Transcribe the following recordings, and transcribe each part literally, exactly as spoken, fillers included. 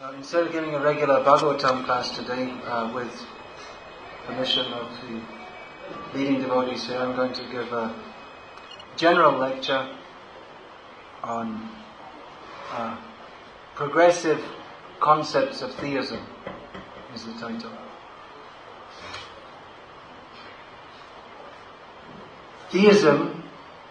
Uh, instead of giving a regular Bhagavatam class today, uh, with permission of the leading devotees here, I'm going to give a general lecture on uh, progressive concepts of theism, is the title. Theism,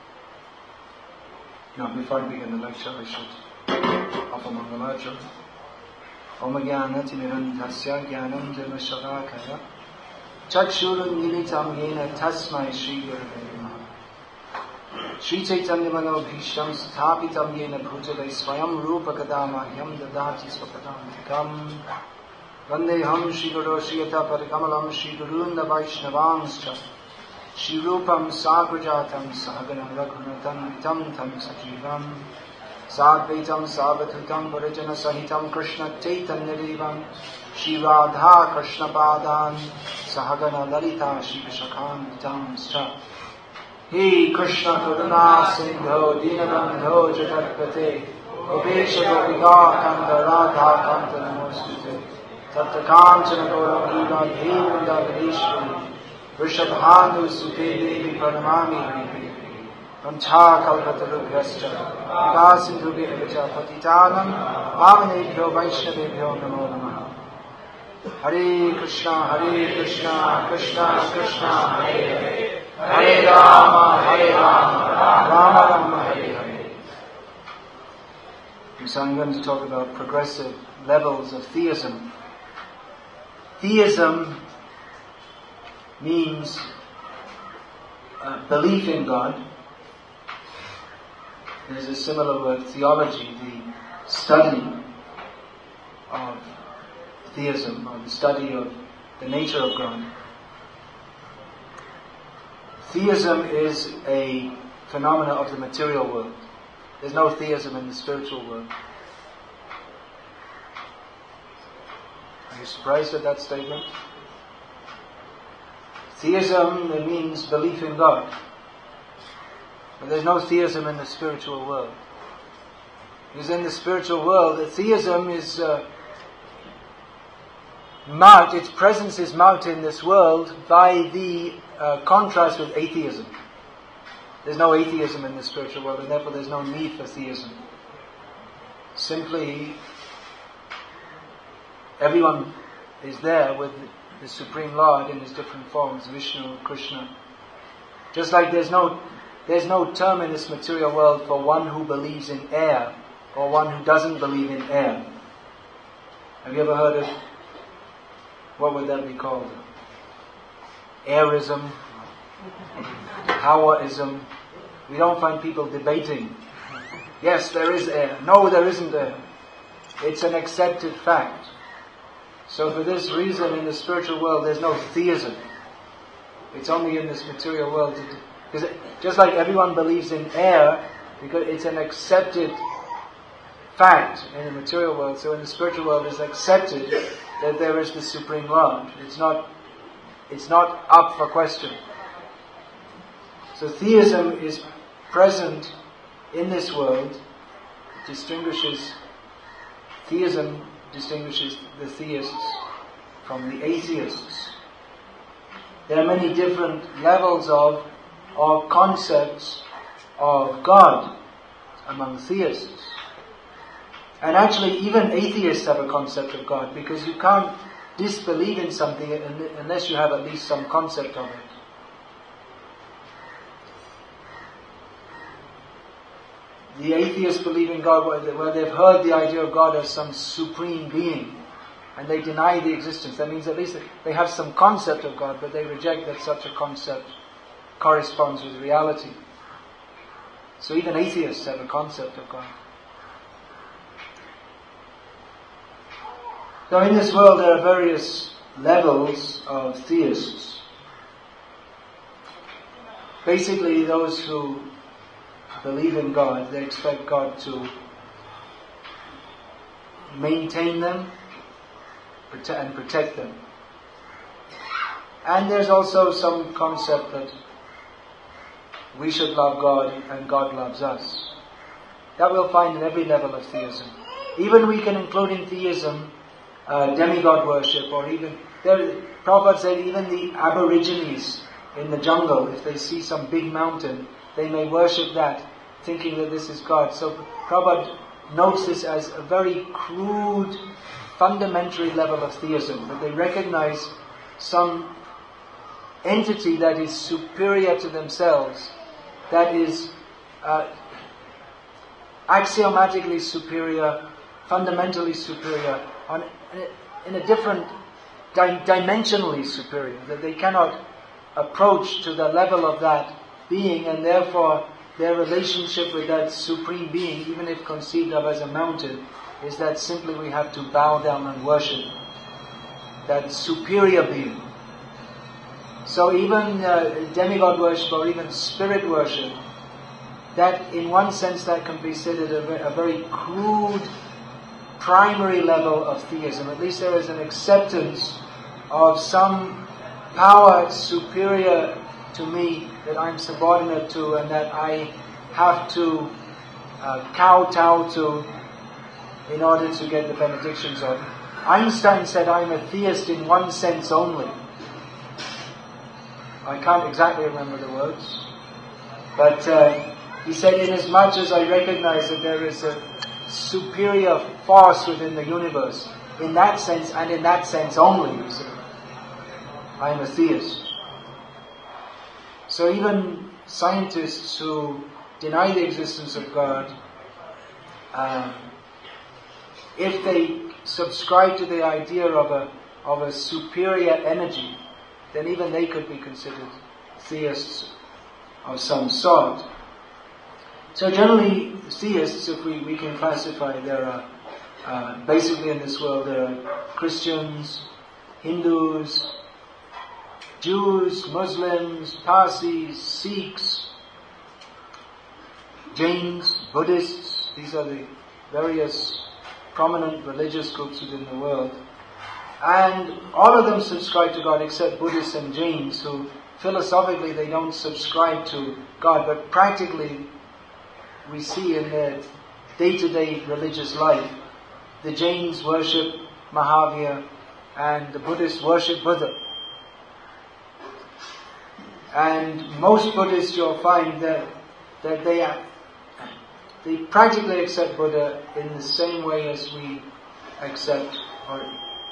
no, before I begin the lecture, I should offer Mangalacham. Om Jnana Timirandhasya Jnanam Dharma Shavakaya Chakshurun Militam Yena Tasmai Shri Gurave Namaha Shri Chaitanya Mano Bhisham Sthapitam Yena Bhutale Swayam Rupa Kadama Yam Dadati Swapadantikam Vandeham Shri Guru Shriyata Parikamalam Shri Gurunda Vaishnavanscha Shri Rupam Sagrajatam Sahaganam Raghunatam Vitam Tam Sajivam Sadvaitam Savatutam Varijana Sahitam Krishna Chaitanya Devam Shri Radha Krishna Padan Sahagana Lalita Shri Vishakam Tamscha He Krishna Karuna Sindho Dinabandho Jagatpate Gopesha Gopika Kanta Radha Kanta Namostute Tapta Kanchana Gaura Giva Devunda Gadishwari Vrishabhanu Sute Devi Pranamami Hrivi Vancha Kalpatarubhyascha Vivasindhubhya Vicha Patitanam Pavanebhyo Vaishnavebhyo Namo Namaha Hare Krishna Hare Krishna Krishna Krishna Hare Hare Hare Rama Hare Rama Rama Rama Hare Hare. So I'm going to talk about progressive levels of theism. Theism means uh, belief in God. There's a similar word, theology, the study of theism, or the study of the nature of God. Theism is a phenomena of the material world. There's no theism in the spiritual world. Are you surprised at that statement? Theism, it means belief in God. But there's no theism in the spiritual world. Because in the spiritual world, the theism is uh, marked, its presence is marked in this world by the uh, contrast with atheism. There's no atheism in the spiritual world, and therefore there's no need for theism. Simply, everyone is there with the Supreme Lord in his different forms, Vishnu, Krishna. Just like there's no There's no term in this material world for one who believes in air or one who doesn't believe in air. Have you ever heard of, what would that be called? Airism, Hawaism. We don't find people debating. Yes, there is air. No, there isn't air. It's an accepted fact. So for this reason, in the spiritual world, there's no theism. It's only in this material world. Because just like everyone believes in air, because it's an accepted fact in the material world, so in the spiritual world it's accepted that there is the Supreme Lord. It's not, it's not up for question. So theism is present in this world. It distinguishes, theism distinguishes the theists from the atheists. There are many different levels of or concepts of God among theists. And actually even atheists have a concept of God, because you can't disbelieve in something unless you have at least some concept of it. The atheists believe in God where they've heard the idea of God as some supreme being, and they deny the existence. That means at least they have some concept of God, but they reject that such a concept corresponds with reality. So even atheists have a concept of God. So in this world there are various levels of theists. Basically, those who believe in God, they expect God to maintain them and protect them. And there's also some concept that we should love God and God loves us. That we'll find in every level of theism. even we can include in theism uh, demigod worship, or even, there, Prabhupada said even the Aborigines in the jungle, if they see some big mountain, they may worship that, thinking that this is God. So Prabhupada notes this as a very crude, fundamentary level of theism, that they recognize some entity that is superior to themselves, that is uh, axiomatically superior, fundamentally superior, on, in a different, di- dimensionally superior, that they cannot approach to the level of that being, and therefore their relationship with that supreme being, even if conceived of as a mountain, is that simply we have to bow down and worship that superior being. So even uh, demigod worship or even spirit worship, that in one sense that can be considered a, a very crude, primary level of theism. At least there is an acceptance of some power superior to me that I'm subordinate to and that I have to uh, kowtow to in order to get the benedictions of. Einstein said, I'm a theist in one sense only. I can't exactly remember the words, but uh, he said, inasmuch as I recognize that there is a superior force within the universe, in that sense and in that sense only, he said, I am a theist. So even scientists who deny the existence of God, um, if they subscribe to the idea of a of a superior energy, then even they could be considered theists of some sort. So generally, theists, if we, we can classify, there are uh, basically in this world there are Christians, Hindus, Jews, Muslims, Parsis, Sikhs, Jains, Buddhists. These are the various prominent religious groups within the world. And all of them subscribe to God except Buddhists and Jains, who philosophically they don't subscribe to God, but practically we see in their day-to-day religious life, the Jains worship Mahavir and the Buddhists worship Buddha. And most Buddhists you'll find that, that they are, they practically accept Buddha in the same way as we accept, or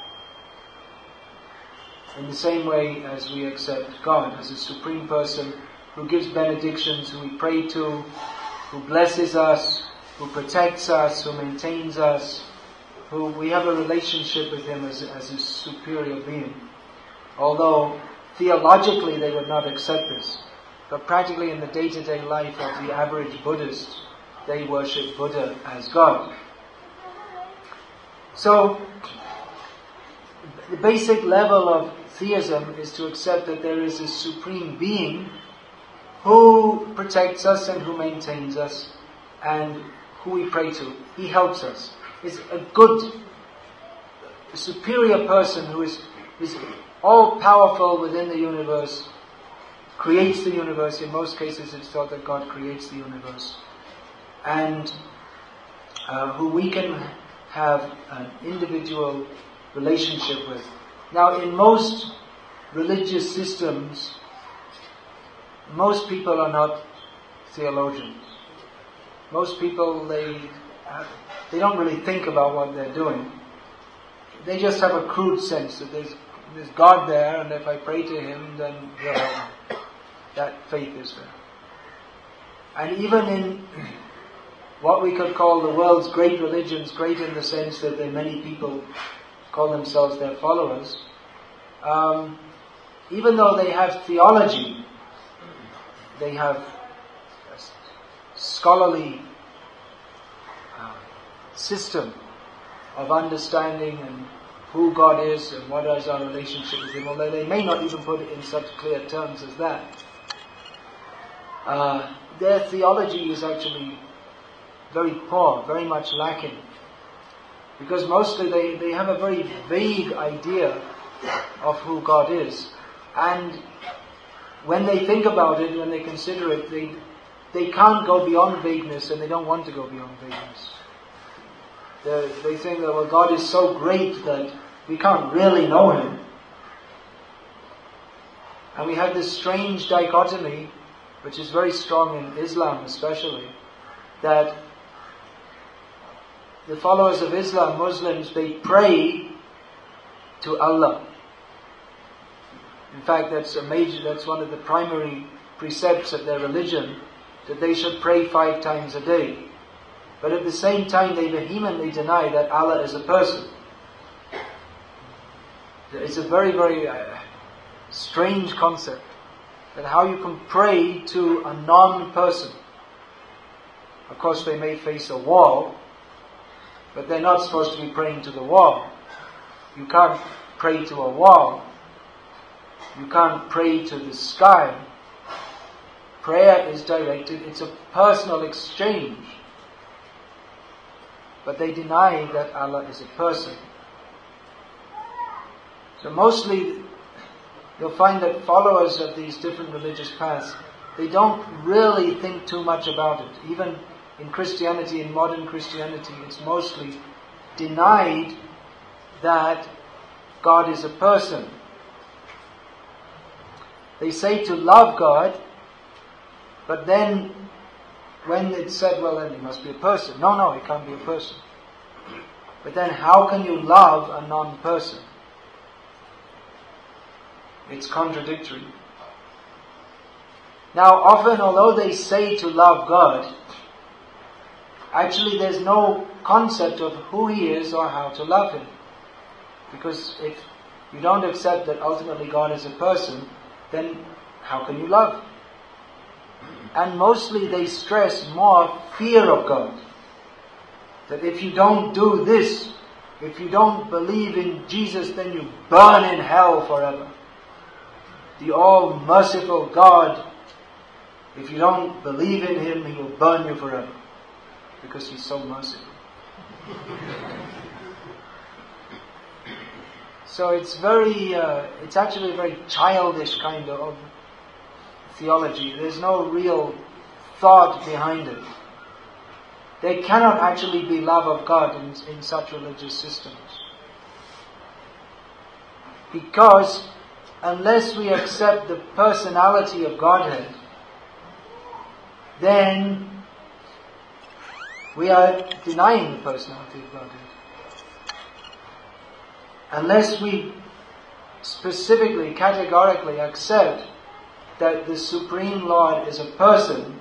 in the same way as we accept God as a supreme person who gives benedictions, who we pray to, who blesses us, who protects us, who maintains us, who we have a relationship with Him as, as a superior being. Although theologically they would not accept this, but practically in the day-to-day life of the average Buddhist, they worship Buddha as God. So, the basic level of theism is to accept that there is a supreme being who protects us and who maintains us and who we pray to. He helps us. Is a good, a superior person who is, is all-powerful within the universe, creates the universe. In most cases it's thought that God creates the universe. And uh, who we can have an individual relationship with. Now, in most religious systems, most people are not theologians. Most people, they have, they don't really think about what they're doing. They just have a crude sense that there's, there's God there, and if I pray to Him, then He'll help me. That faith is there. And even in what we could call the world's great religions, great in the sense that there are many people call themselves their followers, um, even though they have theology, they have a scholarly uh, system of understanding and who God is and what is our relationship with Him, although they may not even put it in such clear terms as that. Uh, their theology is actually very poor, very much lacking. Because mostly they, they have a very vague idea of who God is. And when they think about it, when they consider it, they, they can't go beyond vagueness, and they don't want to go beyond vagueness. They, they think that, well, God is so great that we can't really know Him. And we have this strange dichotomy, which is very strong in Islam especially, that the followers of Islam, Muslims, they pray to Allah. In fact, that's a major, that's one of the primary precepts of their religion, that they should pray five times a day. But at the same time, they vehemently deny that Allah is a person. It's a very, very uh, strange concept, that how you can pray to a non-person. Of course, they may face a wall, but they're not supposed to be praying to the wall. You can't pray to a wall. You can't pray to the sky. Prayer is directed, it's a personal exchange. But they deny that Allah is a person. So mostly, you'll find that followers of these different religious paths, they don't really think too much about it. Even in Christianity, in modern Christianity, it's mostly denied that God is a person. They say to love God, but then when it's said, well, then he must be a person. No, no, he can't be a person. But then how can you love a non-person? It's contradictory. Now, often, although they say to love God, actually there's no concept of who He is or how to love Him. Because if you don't accept that ultimately God is a person, then how can you love? And mostly they stress more fear of God. That if you don't do this, if you don't believe in Jesus, then you burn in hell forever. The all-merciful God, if you don't believe in Him, He will burn you forever. Because He's so merciful. So it's very, uh, it's actually a very childish kind of theology. There's no real thought behind it. There cannot actually be love of God in, in such religious systems. Because unless we accept the personality of Godhead, then we are denying the personality of Godhead. Unless we specifically, categorically accept that the Supreme Lord is a person,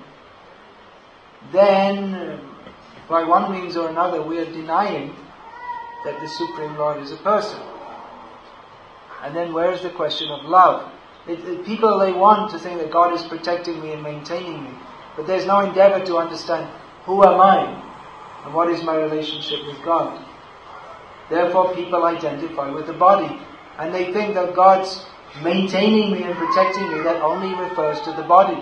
then by one means or another we are denying that the Supreme Lord is a person. And then where is the question of love? It, it, people, they want to think that God is protecting me and maintaining me, but there's no endeavor to understand who am I and what is my relationship with God. Therefore people identify with the body, and they think that God's maintaining me and protecting me, that only refers to the body.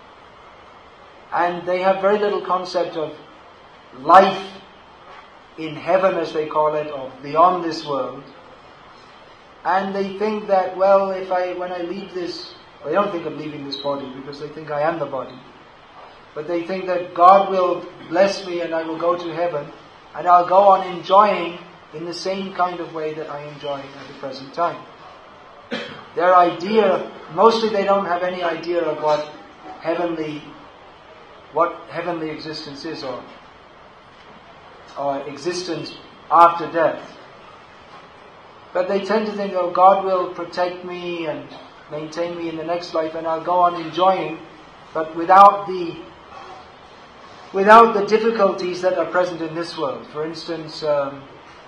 And they have very little concept of life in heaven, as they call it, or beyond this world. And they think that, well, if I, when I leave this, well, they don't think of leaving this body because they think I am the body. But they think that God will bless me and I will go to heaven and I'll go on enjoying in the same kind of way that I enjoy at the present time. Their idea, mostly they don't have any idea of what heavenly, what heavenly existence is, or, or existence after death. But they tend to think, oh, God will protect me and maintain me in the next life and I'll go on enjoying, but without the without the difficulties that are present in this world. For instance, um,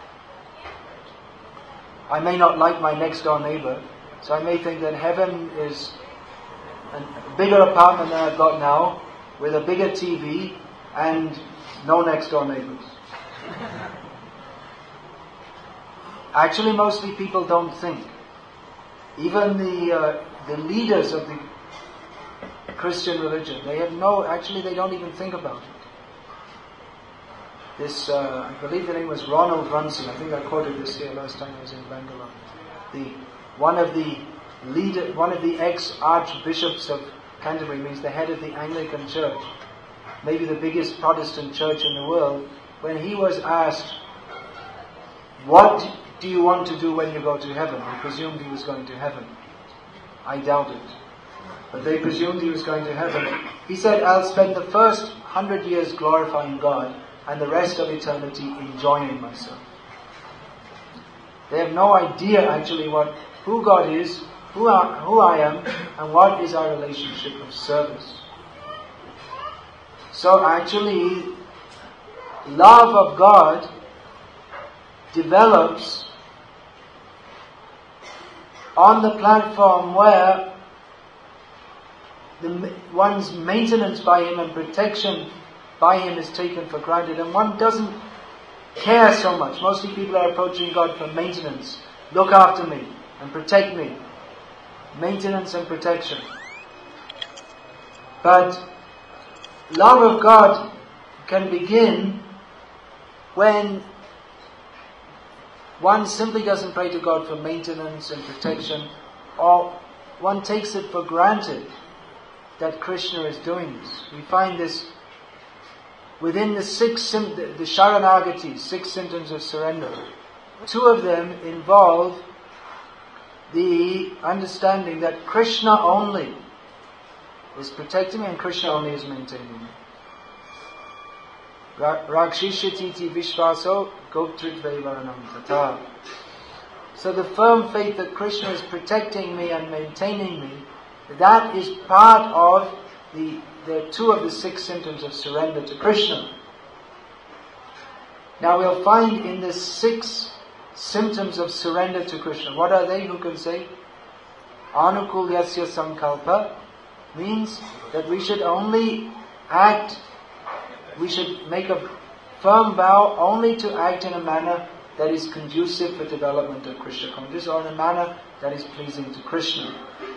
I may not like my next door neighbor, so I may think that heaven is a bigger apartment than I've got now, with a bigger T V and no next door neighbors. Actually, mostly people don't think. Even the uh, the leaders of the Christian religion, they have no, actually they don't even think about it. This, uh, I believe the name was Ronald Runcie. I think I quoted this here last time I was in Bangalore. The one of the leader, one of the ex-archbishops of Canterbury, means the head of the Anglican Church, maybe the biggest Protestant church in the world. When he was asked what do you want to do when you go to heaven? They presumed he was going to heaven. I doubt it. But they presumed he was going to heaven. He said, I'll spend the first hundred years glorifying God and the rest of eternity enjoying myself. They have no idea actually what who God is, who I, who I am, and what is our relationship of service. So actually, love of God develops on the platform where the, one's maintenance by Him and protection by Him is taken for granted, and one doesn't care so much. Mostly people are approaching God for maintenance. Look after me and protect me. Maintenance and protection. But love of God can begin when one simply doesn't pray to God for maintenance and protection, or one takes it for granted that Krishna is doing this. We find this within the six sim- the, the Sharanagati, six symptoms of surrender. Two of them involve the understanding that Krishna only is protecting me and Krishna only is maintaining me. Rakshishititi Vishvaso Goptridve Varanam Tata. So the firm faith that Krishna is protecting me and maintaining me, that is part of the, the two of the six symptoms of surrender to Krishna. Now we'll find in the six symptoms of surrender to Krishna, what are they? Who can say? Anukulyasya Sankalpa means that we should only act, we should make a firm vow only to act in a manner that is conducive for development of Krishna consciousness, or in a manner that is pleasing to Krishna.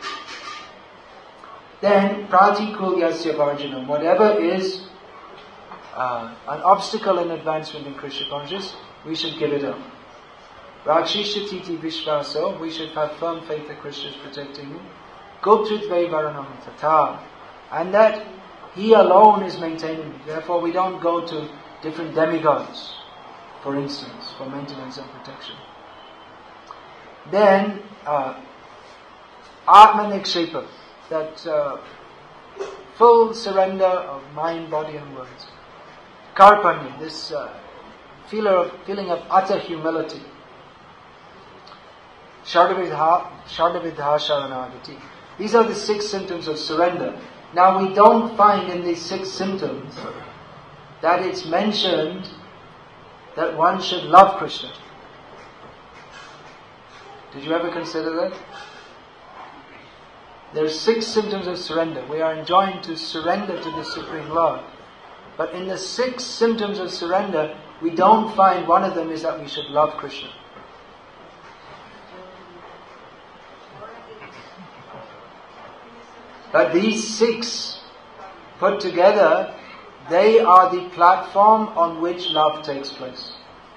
Then, Pratikulyasya Varjanam, whatever is uh, an obstacle in advancement in Krishna consciousness, we should give it up. Rakshishititi Vishvaso, we should have firm faith that Krishna is protecting me. Goptridve Varanam Tata, and that He alone is maintaining me. Therefore, we don't go to different demigods, for instance, for maintenance and protection. Then, uh, Atmanikshepa, that uh, full surrender of mind, body and words. Karpanya, this uh, feeling of, feeling of utter humility. Shadavidha, Shadavidha Sharanagati. These are the six symptoms of surrender. Now we don't find in these six symptoms that it's mentioned that one should love Krishna. Did you ever consider that? There are six symptoms of surrender. We are enjoined to surrender to the Supreme Lord. But in the six symptoms of surrender, we don't find one of them is that we should love Krishna. But these six put together, they are the platform on which love takes place.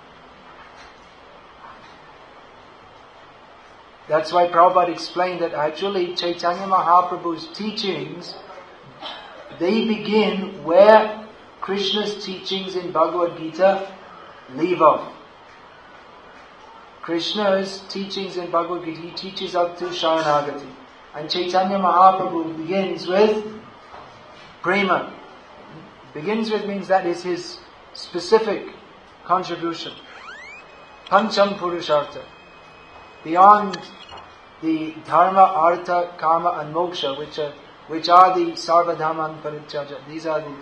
That's why Prabhupada explained that actually Chaitanya Mahaprabhu's teachings, they begin where Krishna's teachings in Bhagavad Gita leave off. Krishna's teachings in Bhagavad Gita, he teaches up to Sharanagati. And Chaitanya Mahaprabhu begins with Prema. Begins with means that is his specific contribution. Pancham Purushartha. Beyond the Dharma, Artha, Kama and Moksha, which are, which are the Sarvadhaman Parityaja. These are the,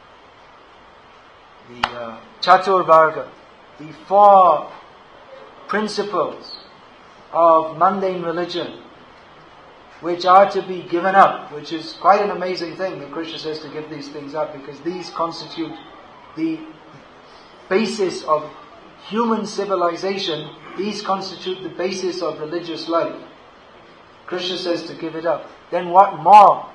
the uh, Chatur Varga, the four principles of mundane religion, which are to be given up, which is quite an amazing thing that Krishna says to give these things up, because these constitute the basis of human civilization, these constitute the basis of religious life. Krishna says to give it up. Then what more?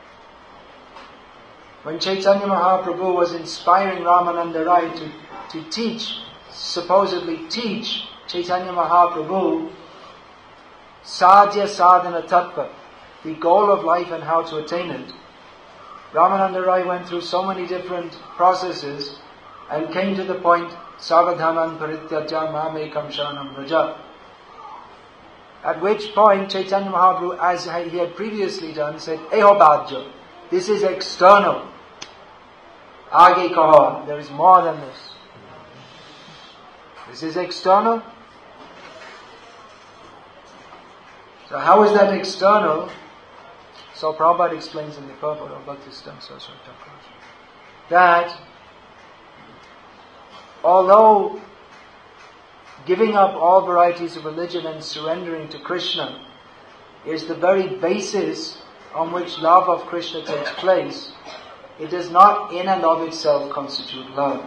When Chaitanya Mahaprabhu was inspiring Ramananda Rai to, to teach, supposedly teach Chaitanya Mahaprabhu Sadhya Sadhana Tattva, the goal of life and how to attain it, Ramananda Rai went through so many different processes and came to the point, Sarvadhaman parityaja mamekam sharanam vraja. At which point Chaitanya Mahaprabhu, as he had previously done, said, Eho bhajya, this is external. Age kaho, there is more than this. This is external. So how is that external? So Prabhupada explains in the purport of Bhaktisiddhanta Saraswati Thakur that although giving up all varieties of religion and surrendering to Krishna is the very basis on which love of Krishna takes place, it does not in and of itself constitute love.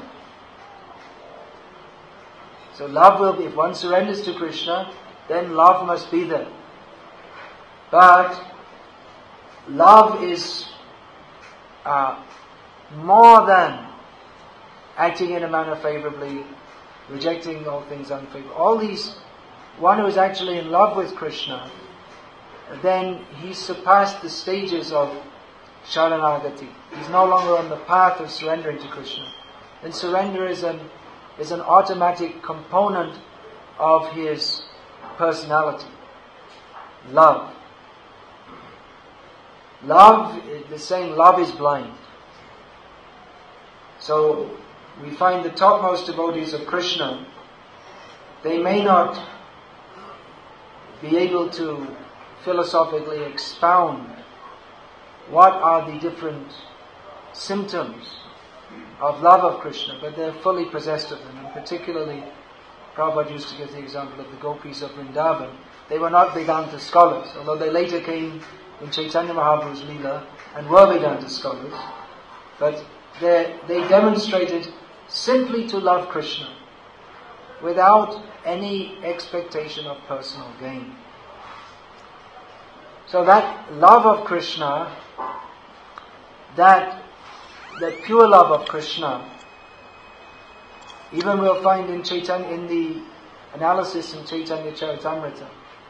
So love will be, if one surrenders to Krishna, then love must be there. But love is uh, more than acting in a manner favorably, rejecting all things unfavorable. All these, one who is actually in love with Krishna, then he's surpassed the stages of Sharanagati. He's no longer on the path of surrendering to Krishna. And surrender is an, is an automatic component of his personality. Love. Love, the saying, love is blind. So, we find the topmost devotees of Krishna, they may not be able to philosophically expound what are the different symptoms of love of Krishna, but they're fully possessed of them. And particularly, Prabhupada used to give the example of the gopis of Vrindavan. They were not Vedanta scholars, although they later came in Chaitanya Mahaprabhu's Leela and were Vedanta scholars. But they, they demonstrated simply to love Krishna without any expectation of personal gain. So that love of Krishna, that, that pure love of Krishna, even we'll find in Chaitanya, in the analysis in Chaitanya Charitamrita,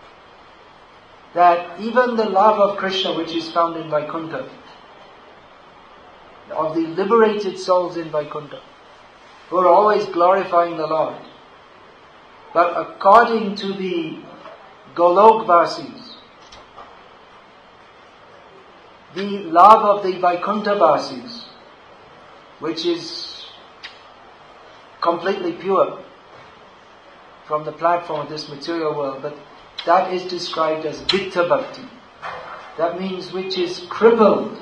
that even the love of Krishna which is found in Vaikuntha, of the liberated souls in Vaikuntha, who are always glorifying the Lord, but according to the Golokvasis, the love of the Vaikuntha-vasis, which is completely pure from the platform of this material world, but that is described as Vitta Bhakti. That means which is crippled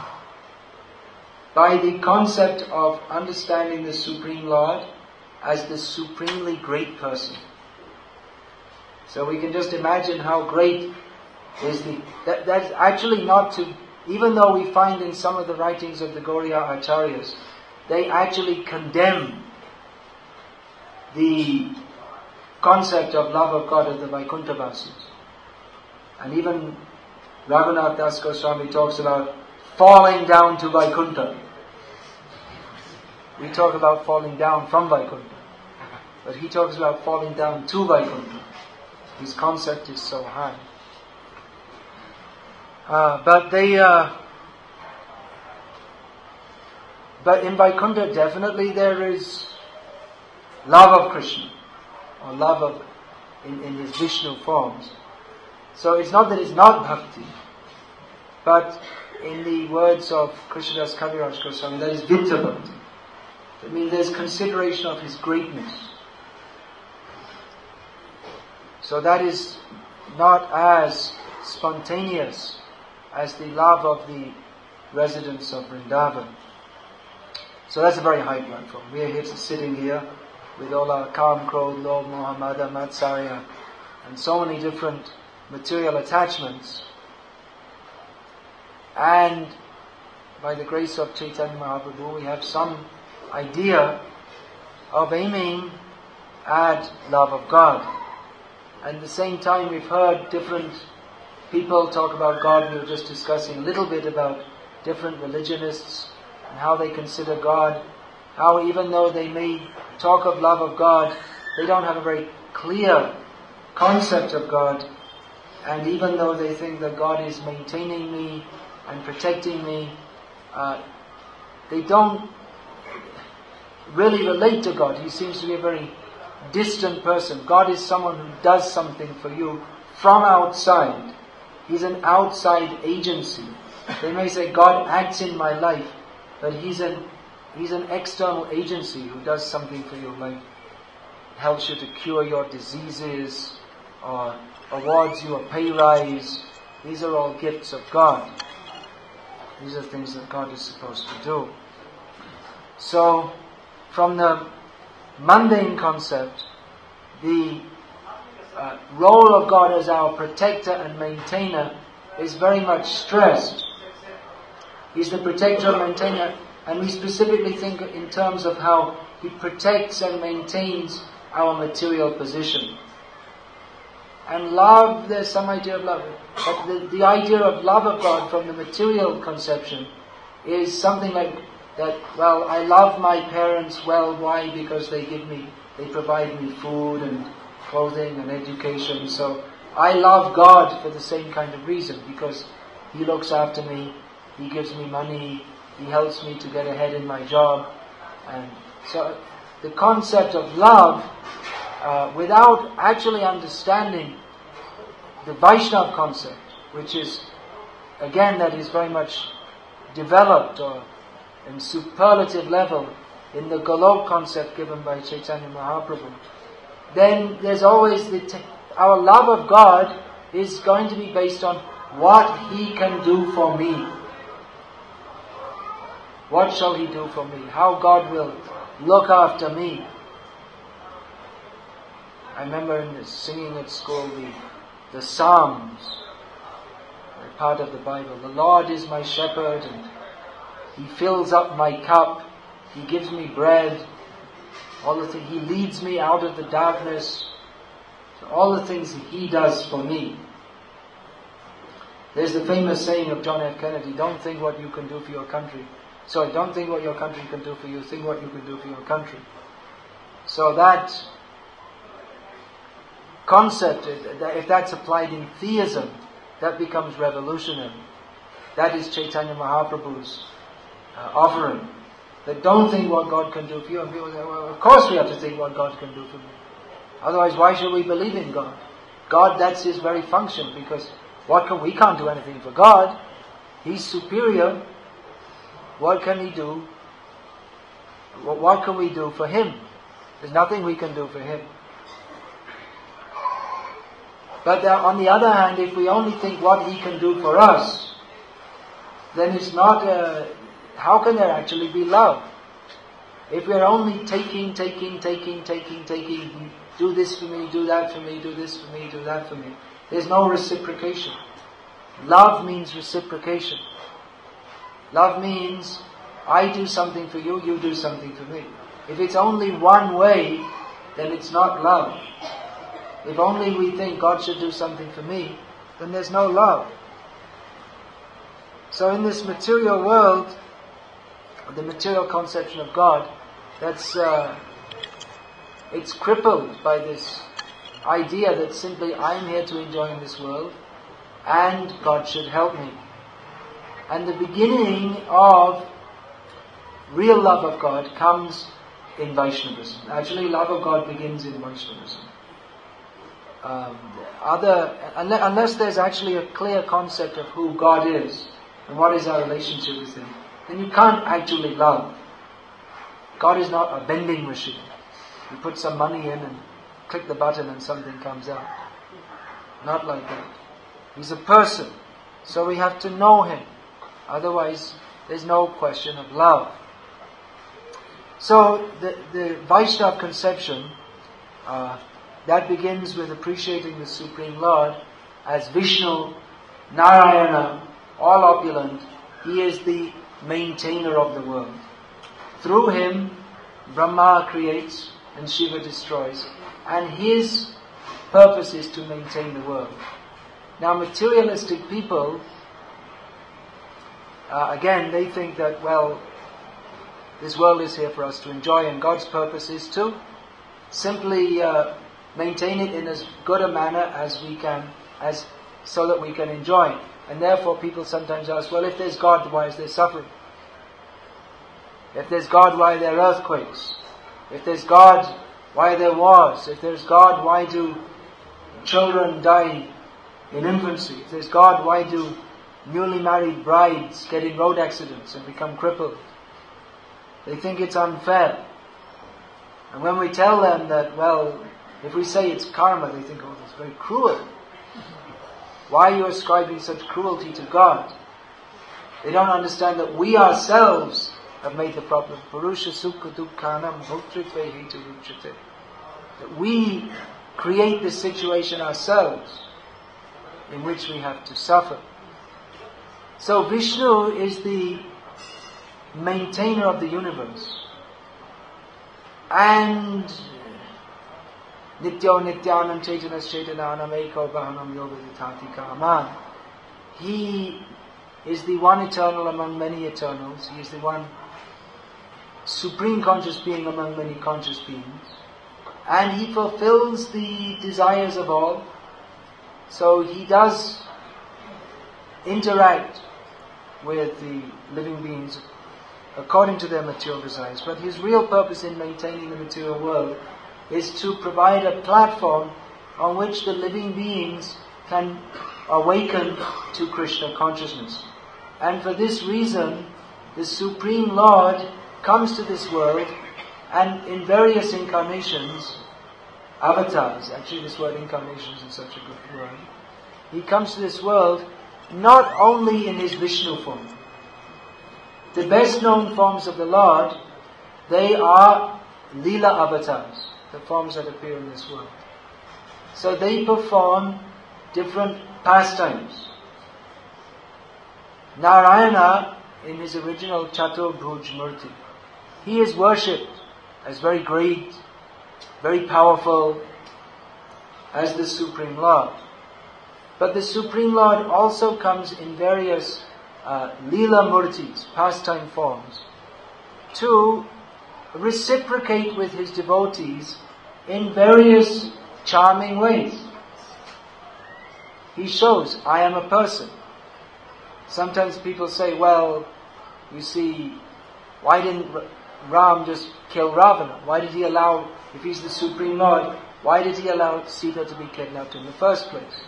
by the concept of understanding the Supreme Lord as the supremely great person. So we can just imagine how great is the... That, that's actually not to... Even though we find in some of the writings of the Gauriya Acharyas, they actually condemn the concept of love of God of the Vaikuntha-vasis. And even Raghunath Das Goswami talks about falling down to Vaikuntha. We talk about falling down from Vaikuntha, but he talks about falling down to Vaikuntha. His concept is so high. Uh, but they, uh, but in Vaikuntha definitely there is love of Krishna, or love of, in, in his Vishnu forms. So it's not that it's not bhakti, but in the words of Krishnadas Kaviraj Goswami, that is Vitta Bhakti. I mean, there's consideration of his greatness. So that is not as spontaneous as the love of the residents of Vrindavan. So that's a very high platform. We are here sitting here with all our Kam, Krodh, Lobh, Moha, Mada, Matsarya, and so many different material attachments. And by the grace of Chaitanya Mahaprabhu, we have some idea of aiming at love of God. And at the same time, we've heard different people talk about God. We were just discussing a little bit about different religionists and how they consider God. How even though they may talk of love of God, they don't have a very clear concept of God. And even though they think that God is maintaining me and protecting me, uh, they don't really relate to God. He seems to be a very distant person. God is someone who does something for you from outside. He's an outside agency. They may say God acts in my life, but He's an He's an external agency who does something for you, like helps you to cure your diseases, or awards you a pay rise. These are all gifts of God. These are things that God is supposed to do. So, from the mundane concept, the uh, role of God as our protector and maintainer is very much stressed. He's the protector and maintainer, and we specifically think in terms of how He protects and maintains our material position. And love, there's some idea of love, but the, the idea of love of God from the material conception is something like that, well, I love my parents, well, why? Because they give me, they provide me food and clothing and education, so I love God for the same kind of reason, because He looks after me, He gives me money, He helps me to get ahead in my job. And so the concept of love, uh, without actually understanding the Vaishnava concept, which is, again, that is very much developed or in superlative level in the Golok concept given by Chaitanya Mahaprabhu, then there's always the te- our love of God is going to be based on what He can do for me. What shall He do for me? How God will look after me. I remember in the singing at school the, the Psalms, part of the Bible. The Lord is my shepherd, and He fills up my cup. He gives me bread. All the things, He leads me out of the darkness. So all the things He does for me. There's the famous saying of John F. Kennedy, don't think what you can do for your country. Sorry, don't think what your country can do for you, think what you can do for your country. So that concept, if that's applied in theism, that becomes revolutionary. That is Chaitanya Mahaprabhu's uh, offering. That don't think what God can do for you. And people say, well, of course we have to think what God can do for me. Otherwise, why should we believe in God? God, that's His very function, because what can we can't do anything for God. He's superior. What can He do? What can we do for Him? There's nothing we can do for Him. But on the other hand, if we only think what He can do for us, then it's not a, how can there actually be love? If we're only taking, taking, taking, taking, taking, do this for me, do that for me, do this for me, do that for me, there's no reciprocation. Love means reciprocation. Love means I do something for you, you do something for me. If it's only one way, then it's not love. If only we think God should do something for me, then there's no love. So in this material world, the material conception of God, that's uh, it's crippled by this idea that simply I'm here to enjoy in this world, and God should help me. And the beginning of real love of God comes in Vaishnavism. Actually, love of God begins in Vaishnavism. Um, other, unless there's actually a clear concept of who God is and what is our relationship with Him, then you can't actually love. God is not a vending machine. You put some money in and click the button and something comes out. Not like that. He's a person, so we have to know Him. Otherwise, there's no question of love. So, the, the Vaishnava conception, uh, that begins with appreciating the Supreme Lord as Vishnu, Narayana, all opulent. He is the maintainer of the world. Through Him, Brahma creates and Shiva destroys. And His purpose is to maintain the world. Now, materialistic people, uh, again, they think that, well, this world is here for us to enjoy, and God's purpose is to simply uh, maintain it in as good a manner as we can, as so that we can enjoy it. And therefore people sometimes ask, well, if there's God, why is there suffering? If there's God, why are there earthquakes? If there's God, why are there wars? If there's God, why do children die in infancy? If there's God, why do newly married brides get in road accidents and become crippled? They think it's unfair. And when we tell them that, well, if we say it's karma, they think, oh, that's very cruel. Why are you ascribing such cruelty to God? They don't understand that we ourselves have made the problem. Purusha sukha dukkhanam bhoktritve hetu ruchyate. That we create this situation ourselves in which we have to suffer. So Vishnu is the maintainer of the universe. And Nityo Nityanam Chaitanas Chaitananam Eko Vahanam Yoga Ditati Kaman. He is the one eternal among many eternals. He is the one supreme conscious being among many conscious beings. And he fulfills the desires of all. So he does interact with the living beings according to their material desires. But his real purpose in maintaining the material world is to provide a platform on which the living beings can awaken to Krishna consciousness. And for this reason, the Supreme Lord comes to this world and in various incarnations, avatars, actually this word incarnation isn't such a good word, he comes to this world not only in his Vishnu form. The best known forms of the Lord, they are Leela avatars, the forms that appear in this world. So they perform different pastimes. Narayana, in his original Chaturbhuj Murti, he is worshipped as very great, very powerful, as the Supreme Lord. But the Supreme Lord also comes in various uh, Leela Murtis, pastime forms, to reciprocate with his devotees in various charming ways. He shows, I am a person. Sometimes people say, well, you see, why didn't Ram just kill Ravana? Why did he allow, if he's the Supreme Lord, why did he allow Sita to be kidnapped in the first place?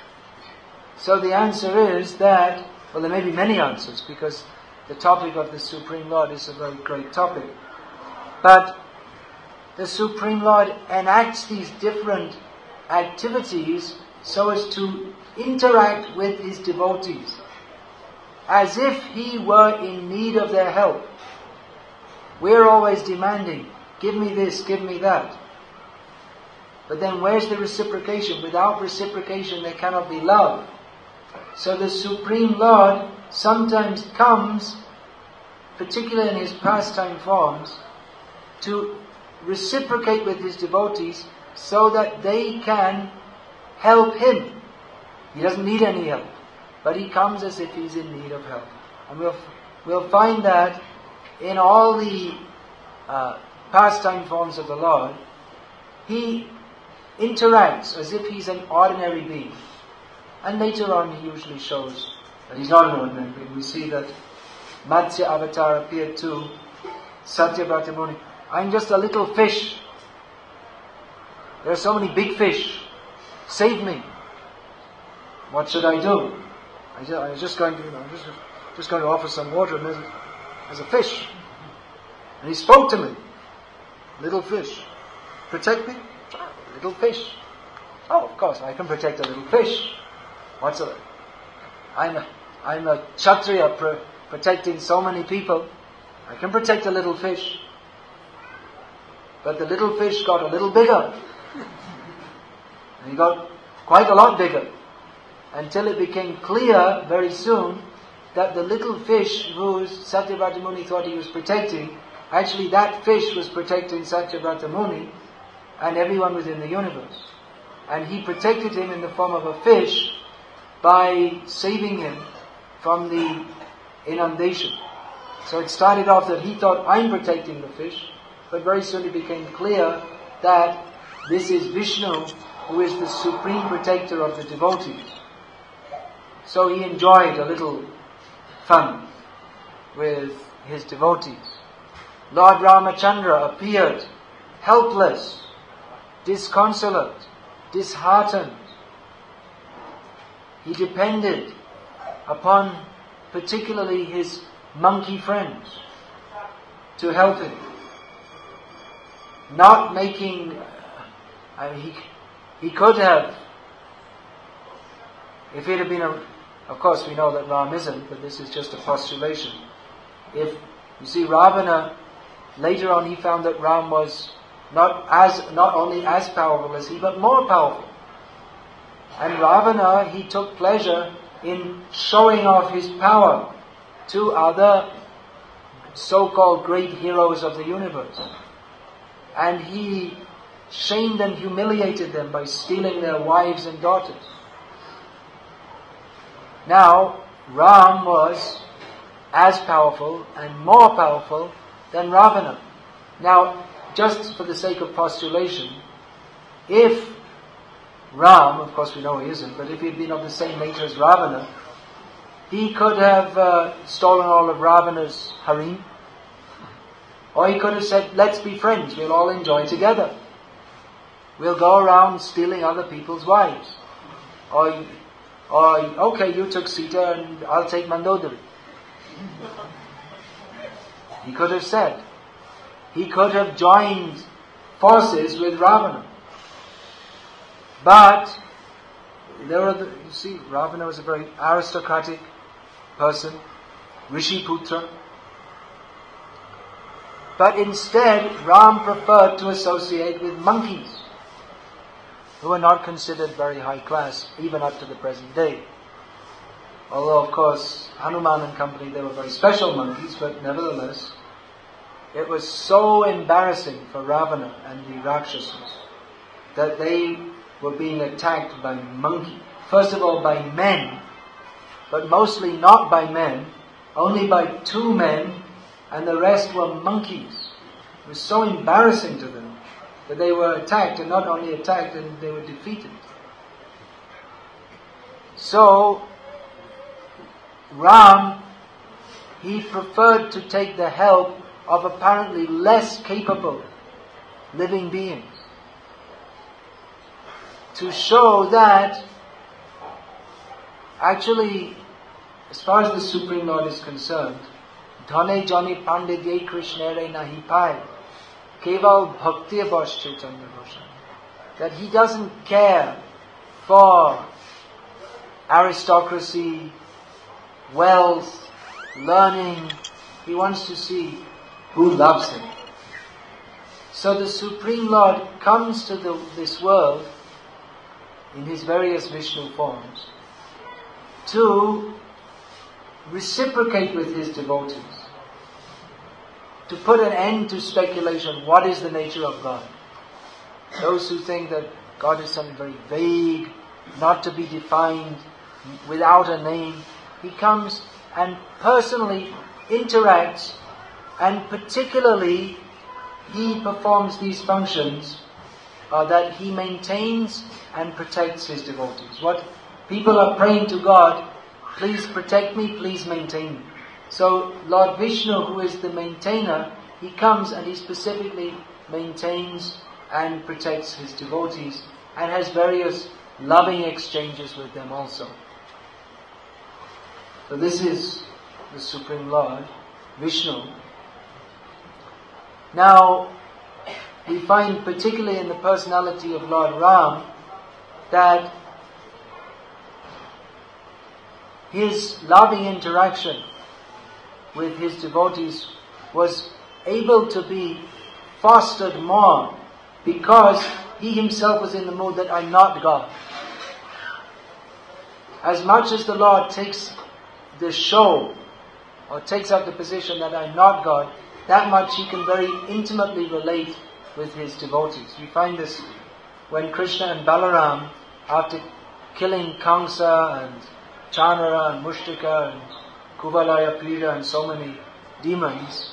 So the answer is that, well, there may be many answers, because the topic of the Supreme Lord is a very great topic. But the Supreme Lord enacts these different activities so as to interact with his devotees, as if he were in need of their help. We're always demanding, give me this, give me that. But then where's the reciprocation? Without reciprocation there cannot be love. So the Supreme Lord sometimes comes, particularly in his pastime forms, to reciprocate with his devotees so that they can help him. He doesn't need any help, but he comes as if he's in need of help. And we'll, we'll find that in all the uh, pastime forms of the Lord, he interacts as if he's an ordinary being. And later on he usually shows that he's not an ordinary being. We see that Matsya Avatar appeared to Satyavrata Muni. I'm just a little fish. There are so many big fish. Save me. What should I do? I, just, I was just going to, you know, just, just going to offer some water as a, as a fish. And he spoke to me. Little fish. Protect me? Little fish. Oh, of course, I can protect a little fish. What's a... I'm a, I'm a Kshatriya pro, protecting so many people. I can protect a little fish. But the little fish got a little bigger. And he got quite a lot bigger. Until it became clear very soon that the little fish who Satyavrata Muni thought he was protecting, actually that fish was protecting Satyavrata Muni and everyone within the universe. And he protected him in the form of a fish by saving him from the inundation. So it started off that he thought, I'm protecting the fish, but very soon it became clear that this is Vishnu, who is the supreme protector of the devotees. So he enjoyed a little fun with his devotees. Lord Ramachandra appeared helpless, disconsolate, disheartened. He depended upon particularly his monkey friends to help him. Not making, I mean, he, he could have, if it had been a, of course we know that Ram isn't, but this is just a postulation. If, you see, Ravana, later on he found that Ram was not as, not only as powerful as he, but more powerful. And Ravana, he took pleasure in showing off his power to other so-called great heroes of the universe. And he shamed and humiliated them by stealing their wives and daughters. Now, Ram was as powerful and more powerful than Ravana. Now, just for the sake of postulation, if Ram, of course we know he isn't, but if he had been of the same nature as Ravana, he could have uh, stolen all of Ravana's harem, or he could have said, let's be friends, we'll all enjoy together. We'll go around stealing other people's wives. Or, or okay, you took Sita and I'll take Mandodari. He could have said. He could have joined forces with Ravana. But, there are the, you see, Ravana was a very aristocratic person, Rishi Putra. But instead, Ram preferred to associate with monkeys, who were not considered very high class, even up to the present day. Although, of course, Hanuman and company, they were very special monkeys, but nevertheless, it was so embarrassing for Ravana and the Rakshasas that they were being attacked by monkeys. First of all, by men, but mostly not by men, only by two men, and the rest were monkeys. It was so embarrassing to them that they were attacked, and not only attacked, and they were defeated. So, Ram, he preferred to take the help of apparently less capable living beings, to show that actually, as far as the Supreme Lord is concerned, Dhane Jani Pandidye Krishnere Nahi Pai, Keval Bhakti Abhash Chaitanya Goswami, that he doesn't care for aristocracy, wealth, learning. He wants to see who loves him. So the Supreme Lord comes to the, this world in his various Vishnu forms to reciprocate with his devotees, to put an end to speculation. What is the nature of God? Those who think that God is something very vague, not to be defined, without a name, he comes and personally interacts, and particularly he performs these functions uh, that he maintains and protects his devotees. What people are praying to God, please protect me, please maintain me. So Lord Vishnu, who is the maintainer, he comes and he specifically maintains and protects his devotees and has various loving exchanges with them also. So this is the Supreme Lord, Vishnu. Now, we find particularly in the personality of Lord Ram that his loving interaction with his devotees was able to be fostered more because he himself was in the mood that I'm not God. As much as the Lord takes the show or takes up the position that I'm not God, that much he can very intimately relate with his devotees. We find this when Krishna and Balaram, after killing Kamsa and Chanara and Mushtika and Kuvalaya Pira and so many demons,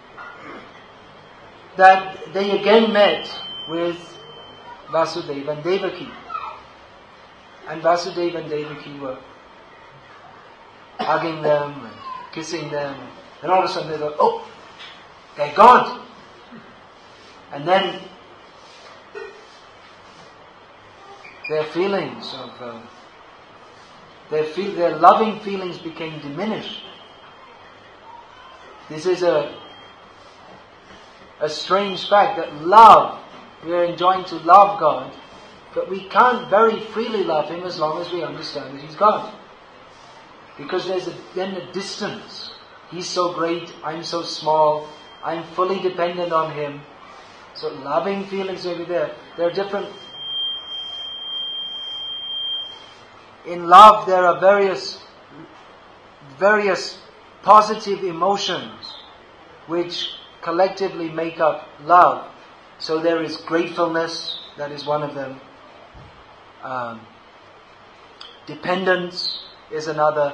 that they again met with Vasudeva and Devaki. And Vasudeva and Devaki were hugging them and kissing them. And all of a sudden they thought, oh, they're God. And then their feelings of, uh, their, feel, their loving feelings became diminished. This is a, a strange fact that love, we are enjoined to love God, but we can't very freely love Him as long as we understand that He's God. Because there's a, then a distance. He's so great, I'm so small, I'm fully dependent on Him. So loving feelings will be there. There are different... In love there are various, various positive emotions which collectively make up love. So there is gratefulness, that is one of them. Um, dependence is another.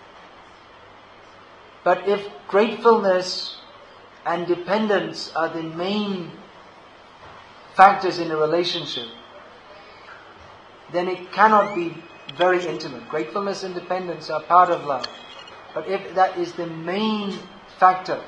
But if gratefulness and dependence are the main factors in a relationship, then it cannot be very intimate. Gratefulness and dependence are part of love. But if that is the main factor,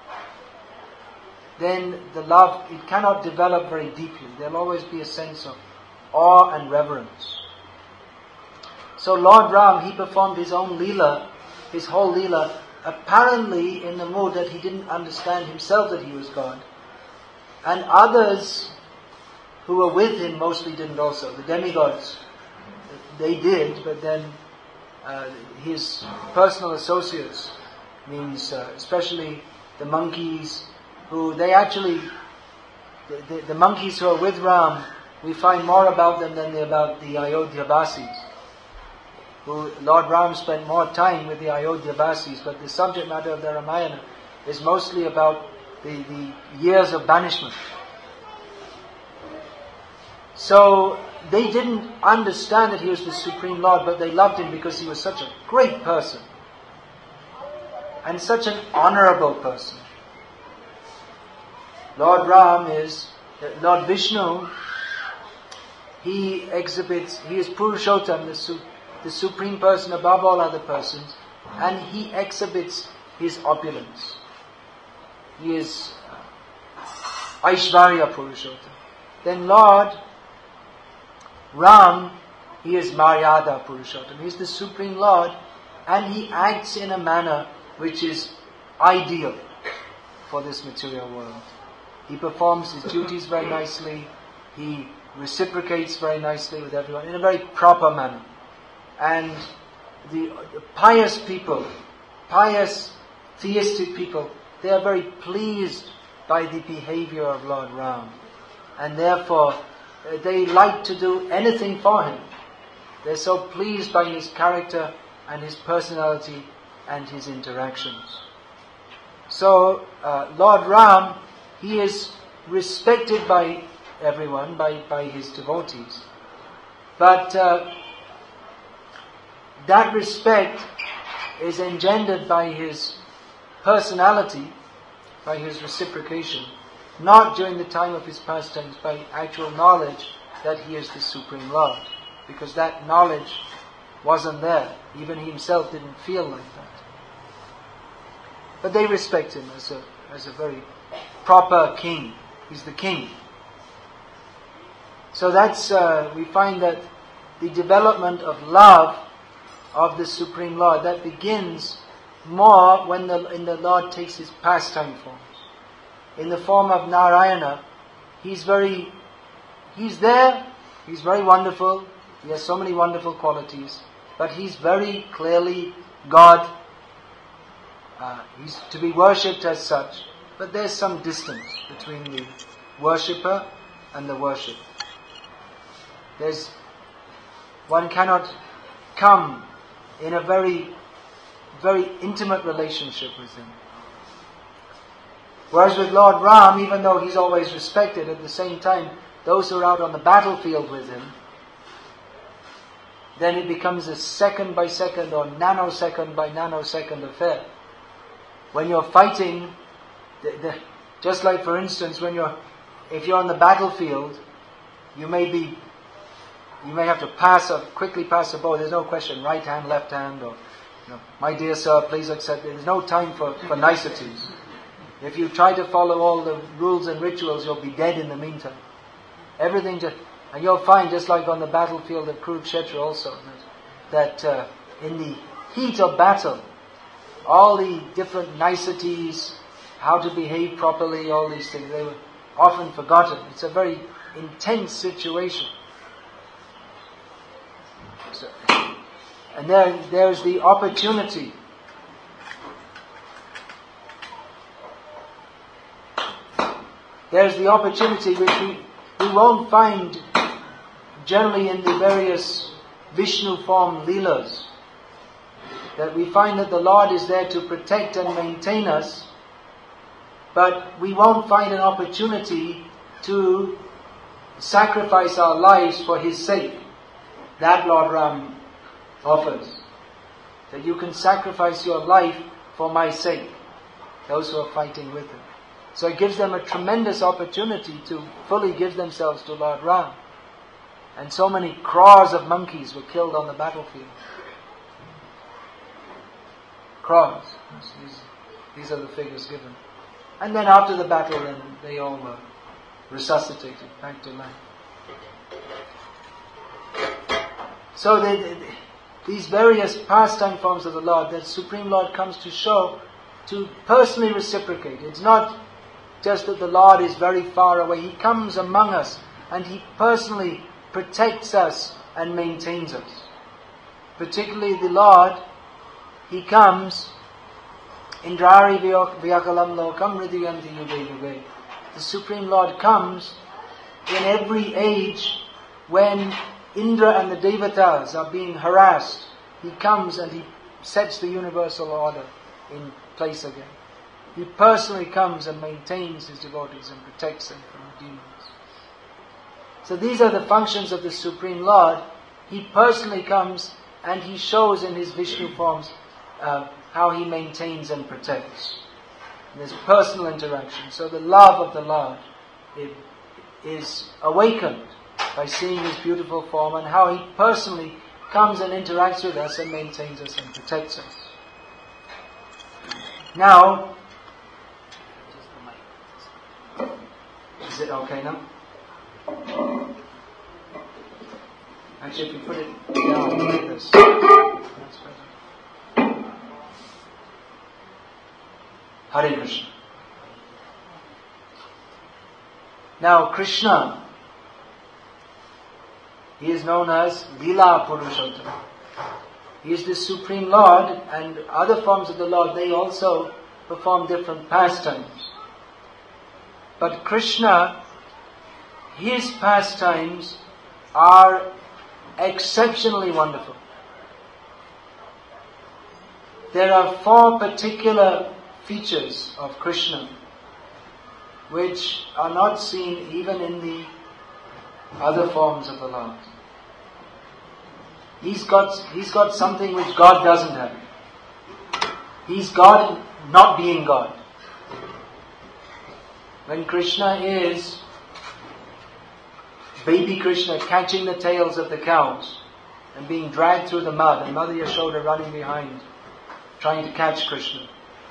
then the love, it cannot develop very deeply. There will always be a sense of awe and reverence. So Lord Ram, He performed His own Leela, His whole Leela, apparently in the mood that He didn't understand Himself that He was God. And others who were with Him mostly didn't also. The demigods, they did, but then uh, His personal associates, means uh, especially the monkeys, who they actually, the, the, the monkeys who are with Ram, we find more about them than about the Ayodhya-vasis. Who Lord Ram spent more time with the Ayodhya-vasis, but the subject matter of the Ramayana is mostly about the, the years of banishment. So they didn't understand that He was the Supreme Lord, but they loved Him because He was such a great person and such an honorable person. Lord Ram is, Lord Vishnu, He exhibits, He is Purushottam, the, su, the Supreme Person above all other persons, and He exhibits His opulence. He is Aishvarya Purushottam. Then Lord Ram, He is Maryada Purushottam. He is the Supreme Lord, and He acts in a manner which is ideal for this material world. He performs His duties very nicely. He reciprocates very nicely with everyone in a very proper manner. And the, the pious people, pious theistic people, they are very pleased by the behavior of Lord Ram. And therefore, uh, they like to do anything for Him. They're so pleased by His character and His personality and His interactions. So, uh, Lord Ram, He is respected by everyone, by, by His devotees. But uh, that respect is engendered by His personality, by His reciprocation, not during the time of His pastimes, by actual knowledge that He is the Supreme Lord. Because that knowledge wasn't there. Even He Himself didn't feel like that. But they respect Him as a, as a very proper king. He's the king. So that's, uh, we find that the development of love of the Supreme Lord, that begins more when the, in the Lord takes His pastime forms. In the form of Narayana, He's very, He's there, He's very wonderful, He has so many wonderful qualities, but He's very clearly God. Uh, he's to be worshipped as such. But there's some distance between the worshipper and the worship. There's, one cannot come in a very, very intimate relationship with Him. Whereas with Lord Ram, even though He's always respected, at the same time, those who are out on the battlefield with Him, then it becomes a second by second or nanosecond by nanosecond affair. When you're fighting, The, the, just like, for instance, when you're, if you're on the battlefield, you may be, you may have to pass a, quickly pass a bow. There's no question, right hand, left hand, or, you know, my dear sir, please accept it. There's no time for, for niceties. If you try to follow all the rules and rituals, you'll be dead in the meantime. Everything just, and you'll find, just like on the battlefield of Kurukshetra also, that, that uh, in the heat of battle, all the different niceties, how to behave properly, all these things, they were often forgotten. It's a very intense situation. So, and there, there's the opportunity. There's the opportunity which we, we won't find generally in the various Vishnu form Leelas. That we find that the Lord is there to protect and maintain us, but we won't find an opportunity to sacrifice our lives for His sake. That Lord Ram offers. That you can sacrifice your life for my sake. Those who are fighting with Him. So it gives them a tremendous opportunity to fully give themselves to Lord Ram. And so many crores of monkeys were killed on the battlefield. Crores. These, these are the figures given. And then after the battle, then they all were resuscitated back to life. So they, they, these various pastime forms of the Lord, that Supreme Lord comes to show, to personally reciprocate. It's not just that the Lord is very far away. He comes among us and He personally protects us and maintains us. Particularly the Lord, He comes, Indrari Vyakalam Lokam Hridayanti Yuge Yuge. The Supreme Lord comes in every age when Indra and the Devatas are being harassed. He comes and He sets the universal order in place again. He personally comes and maintains His devotees and protects them from the demons. So these are the functions of the Supreme Lord. He personally comes and He shows in His Vishnu forms uh, how He maintains and protects. And there's personal interaction. So the love of the Lord it, is awakened by seeing His beautiful form and how He personally comes and interacts with us and maintains us and protects us. Now, is it okay now? Actually, if you put it down like this, that's better. Hare Krishna. Now, Krishna, He is known as Leela Purushottama. He is the Supreme Lord, and other forms of the Lord, they also perform different pastimes. But Krishna, His pastimes are exceptionally wonderful. There are four particular features of Krishna which are not seen even in the other forms of the Lord. He's got, he's got something which God doesn't have. He's God not being God. When Krishna is baby Krishna catching the tails of the cows and being dragged through the mud, and Mother Yashoda running behind trying to catch Krishna.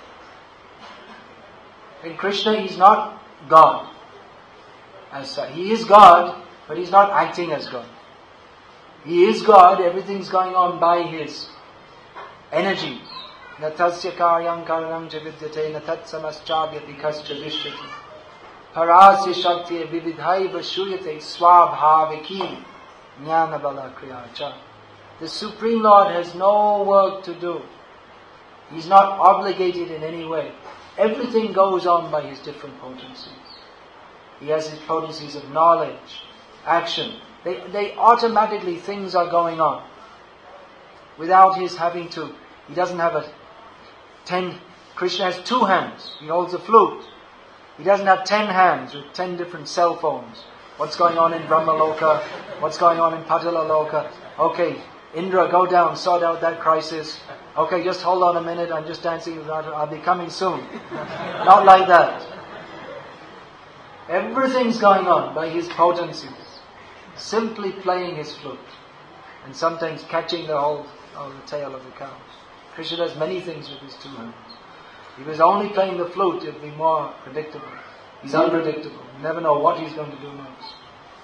In Krishna, He's not God as such. He is God, but He's not acting as God. He is God, everything's going on by His energies. Natasya karyam karanam javidyate natat samaschabhyati kascha vishyati parasya shakti vividhaiva shuyate swabhaviki jnanabala kriyacha. The Supreme Lord has no work to do. He's not obligated in any way. Everything goes on by His different potencies. He has His potencies of knowledge, action. They, they automatically, things are going on. Without His having to. He doesn't have a ten, Krishna has two hands. He holds a flute. He doesn't have ten hands with ten different cell phones. What's going on in Brahmaloka? What's going on in Patalaloka? Okay, Indra, go down, sort out that crisis. Okay, just hold on a minute, I'm just dancing with Radha, I'll be coming soon. Not like that. Everything's going on by His potencies. Simply playing His flute. And sometimes catching the whole of the tail of the cows. Krishna does many things with His two hands. If he was only playing the flute, it'd be more predictable. He's unpredictable. You never know what he's going to do next.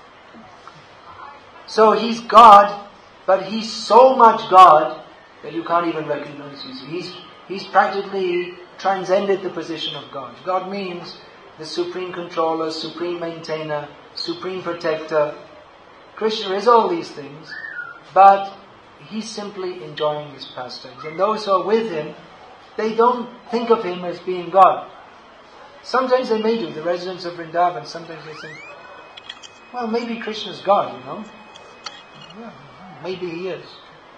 So he's God, but he's so much God that you can't even recognize him. He's, he's practically transcended the position of God. God means the supreme controller, supreme maintainer, supreme protector. Krishna is all these things, but he's simply enjoying his pastimes. And those who are with him, they don't think of him as being God. Sometimes they may do, the residents of Vrindavan, sometimes they think, well, maybe Krishna's God, you know. Yeah, maybe he is.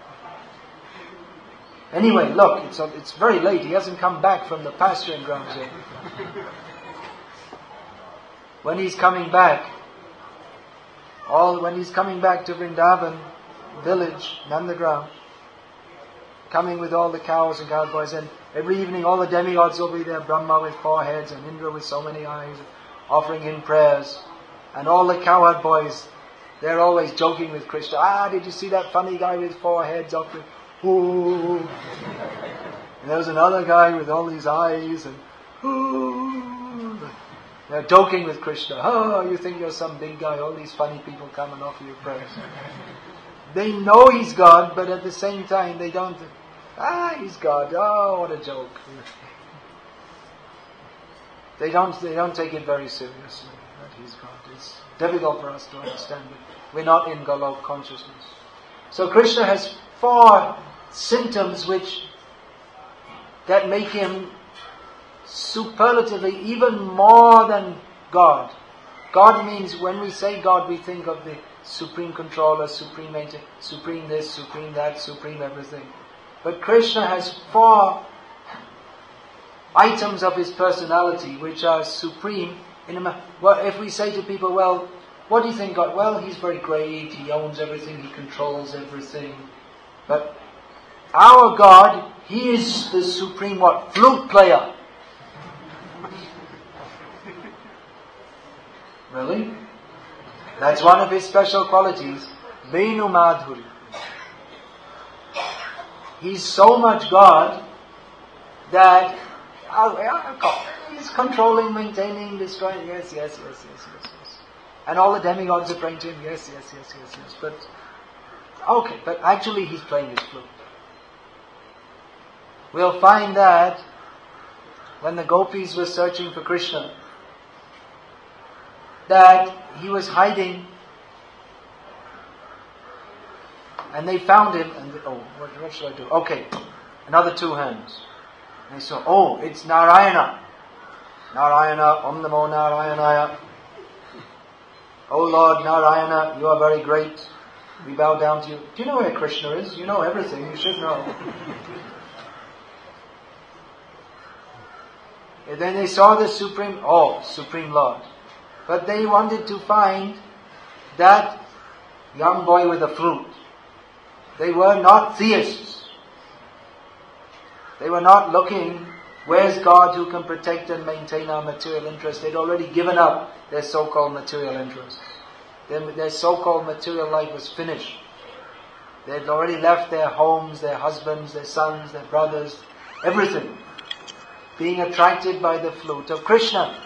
Anyway, look, it's, it's very late. He hasn't come back from the pasturing grounds yet. When he's coming back, all when he's coming back to Vrindavan village, Nandagram, coming with all the cows and cowboys, and every evening all the demigods will be there, Brahma with four heads and Indra with so many eyes, offering him prayers. And all the cowherd boys, they're always joking with Krishna. Ah, did you see that funny guy with four heads offering? Ooh. And there's another guy with all these eyes, and ooh. They're joking with Krishna. Oh, you think you're some big guy, all these funny people come and offer you prayers. They know he's God, but at the same time they don't, ah, he's God, oh, what a joke. They don't, they don't take it very seriously that he's God. It's difficult for us to understand it. We're not in Golok consciousness. So Krishna has four symptoms which, that make him superlatively even more than God. God means, when we say God, we think of the supreme controller, supreme maintainer, supreme this, supreme that, supreme everything. But Krishna has four items of his personality which are supreme. In a, well, if we say to people, well, what do you think God? Well, he's very great, he owns everything, he controls everything. But our God, he is the supreme what? Flute player. Really? That's one of his special qualities. Venu Madhuri. He's so much God that oh, he's controlling, maintaining, destroying. Yes, yes, yes, yes, yes, yes. And all the demigods are praying to him. Yes, yes, yes, yes, yes. But okay, but actually he's playing his flute. We'll find that when the gopis were searching for Krishna, that he was hiding, and they found him, and they, oh, what, what should I do? Okay, another two hands. And they saw, oh, it's Narayana. Narayana, Om Namo Narayanaya. Oh Lord Narayana, you are very great. We bow down to you. Do you know where Krishna is? You know everything, you should know. And then they saw the Supreme, oh, Supreme Lord. But they wanted to find that young boy with a flute. They were not theists. They were not looking, where's God who can protect and maintain our material interests? They'd already given up their so-called material interests. Their, their so-called material life was finished. They'd already left their homes, their husbands, their sons, their brothers, everything, being attracted by the flute of Krishna.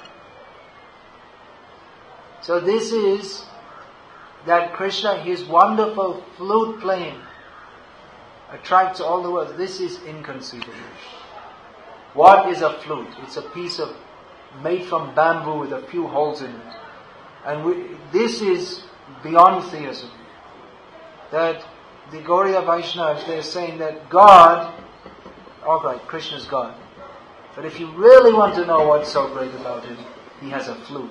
So this is that Krishna, his wonderful flute playing, attracts all the world. This is inconceivable. What is a flute? It's a piece of, made from bamboo with a few holes in it. And we, this is beyond theism. That the Gauriya Vaishnavas, they're saying that God, alright, Krishna's God. But if you really want to know what's so great about him, he has a flute.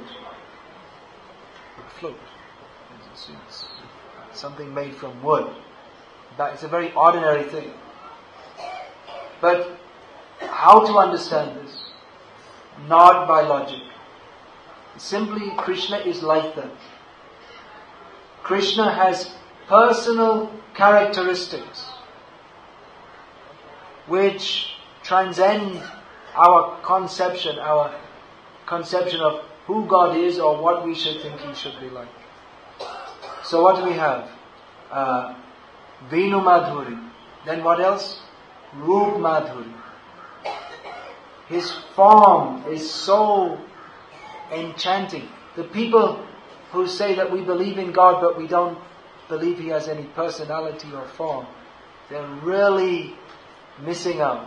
A flute. It's, it's something made from wood. It's a very ordinary thing. But how to understand this? Not by logic. Simply, Krishna is like that. Krishna has personal characteristics which transcend our conception, our conception of who God is or what we should think He should be like. So what do we have? Uh, Venu Madhuri. Then what else? Roop Madhuri. His form is so enchanting. The people who say that we believe in God but we don't believe He has any personality or form, they're really missing out.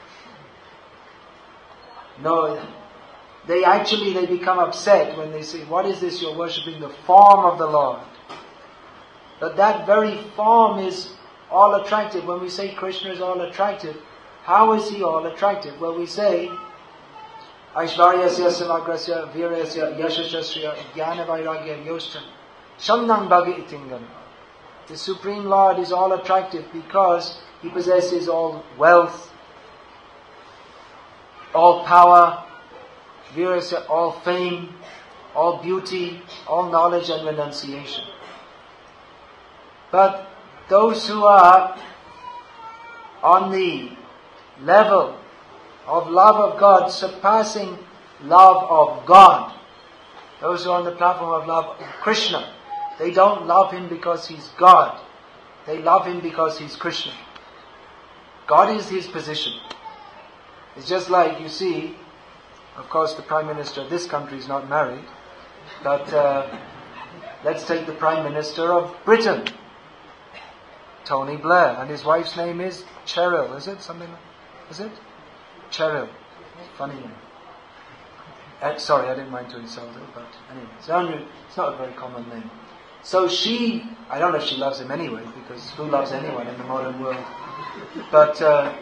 No, they actually, they become upset when they say, what is this, you're worshipping the form of the Lord? But that very form is all attractive. When we say Krishna is all attractive, how is He all attractive? Well, we say, Aishvaryasya samagrasya virasya yashashasya jnana vairagya yostam shamnam bhagi itingam. The Supreme Lord is all attractive because He possesses all wealth, all power, virasya, all fame, all beauty, all knowledge and renunciation. But those who are on the level of love of God, surpassing love of God, those who are on the platform of love of Krishna, they don't love Him because He's God. They love Him because He's Krishna. God is His position. It's just like, you see, of course the Prime Minister of this country is not married, but uh, let's take the Prime Minister of Britain, Tony Blair, and his wife's name is Cheryl, is it? Something like, is it? Cheryl. Funny name. Uh, sorry, I didn't mind to insult her, but anyway, it's, only, it's not a very common name. So she, I don't know if she loves him anyway, because who loves anyone in the modern world? But, uh,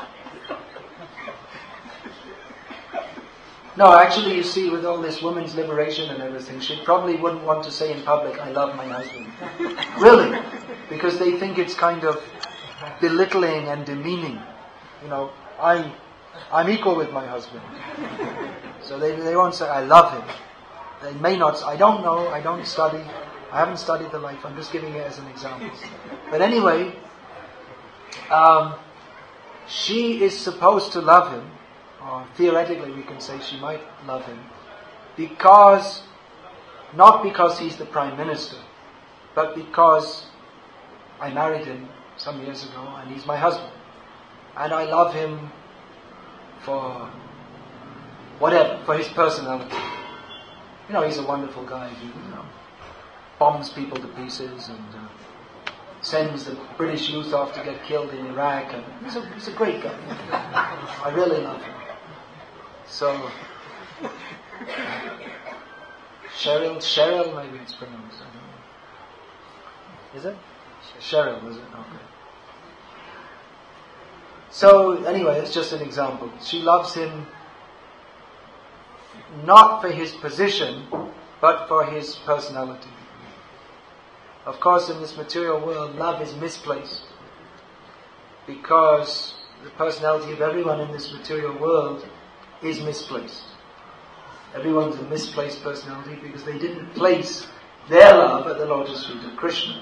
no, actually, you see, with all this women's liberation and everything, she probably wouldn't want to say in public, I love my husband. Really? Because they think it's kind of belittling and demeaning. You know, I, I'm equal with my husband. So they, they won't say, I love him. They may not, I don't know, I don't study, I haven't studied the life, I'm just giving it as an example. But anyway, um, she is supposed to love him, or theoretically we can say she might love him, because, not because he's the Prime Minister, but because I married him some years ago and he's my husband. And I love him for whatever, for his personality. You know, he's a wonderful guy. He, you know, bombs people to pieces and uh, sends the British youth off to get killed in Iraq. And he's a, he's a great guy. I really love him. So, Cheryl, Cheryl maybe it's pronounced. I don't know. Is it? Cheryl, is it? Okay. So, anyway, it's just an example. She loves him not for his position, but for his personality. Of course, in this material world, love is misplaced, because the personality of everyone in this material world is misplaced. Everyone's a misplaced personality because they didn't place their love at the lotus feet of Krishna.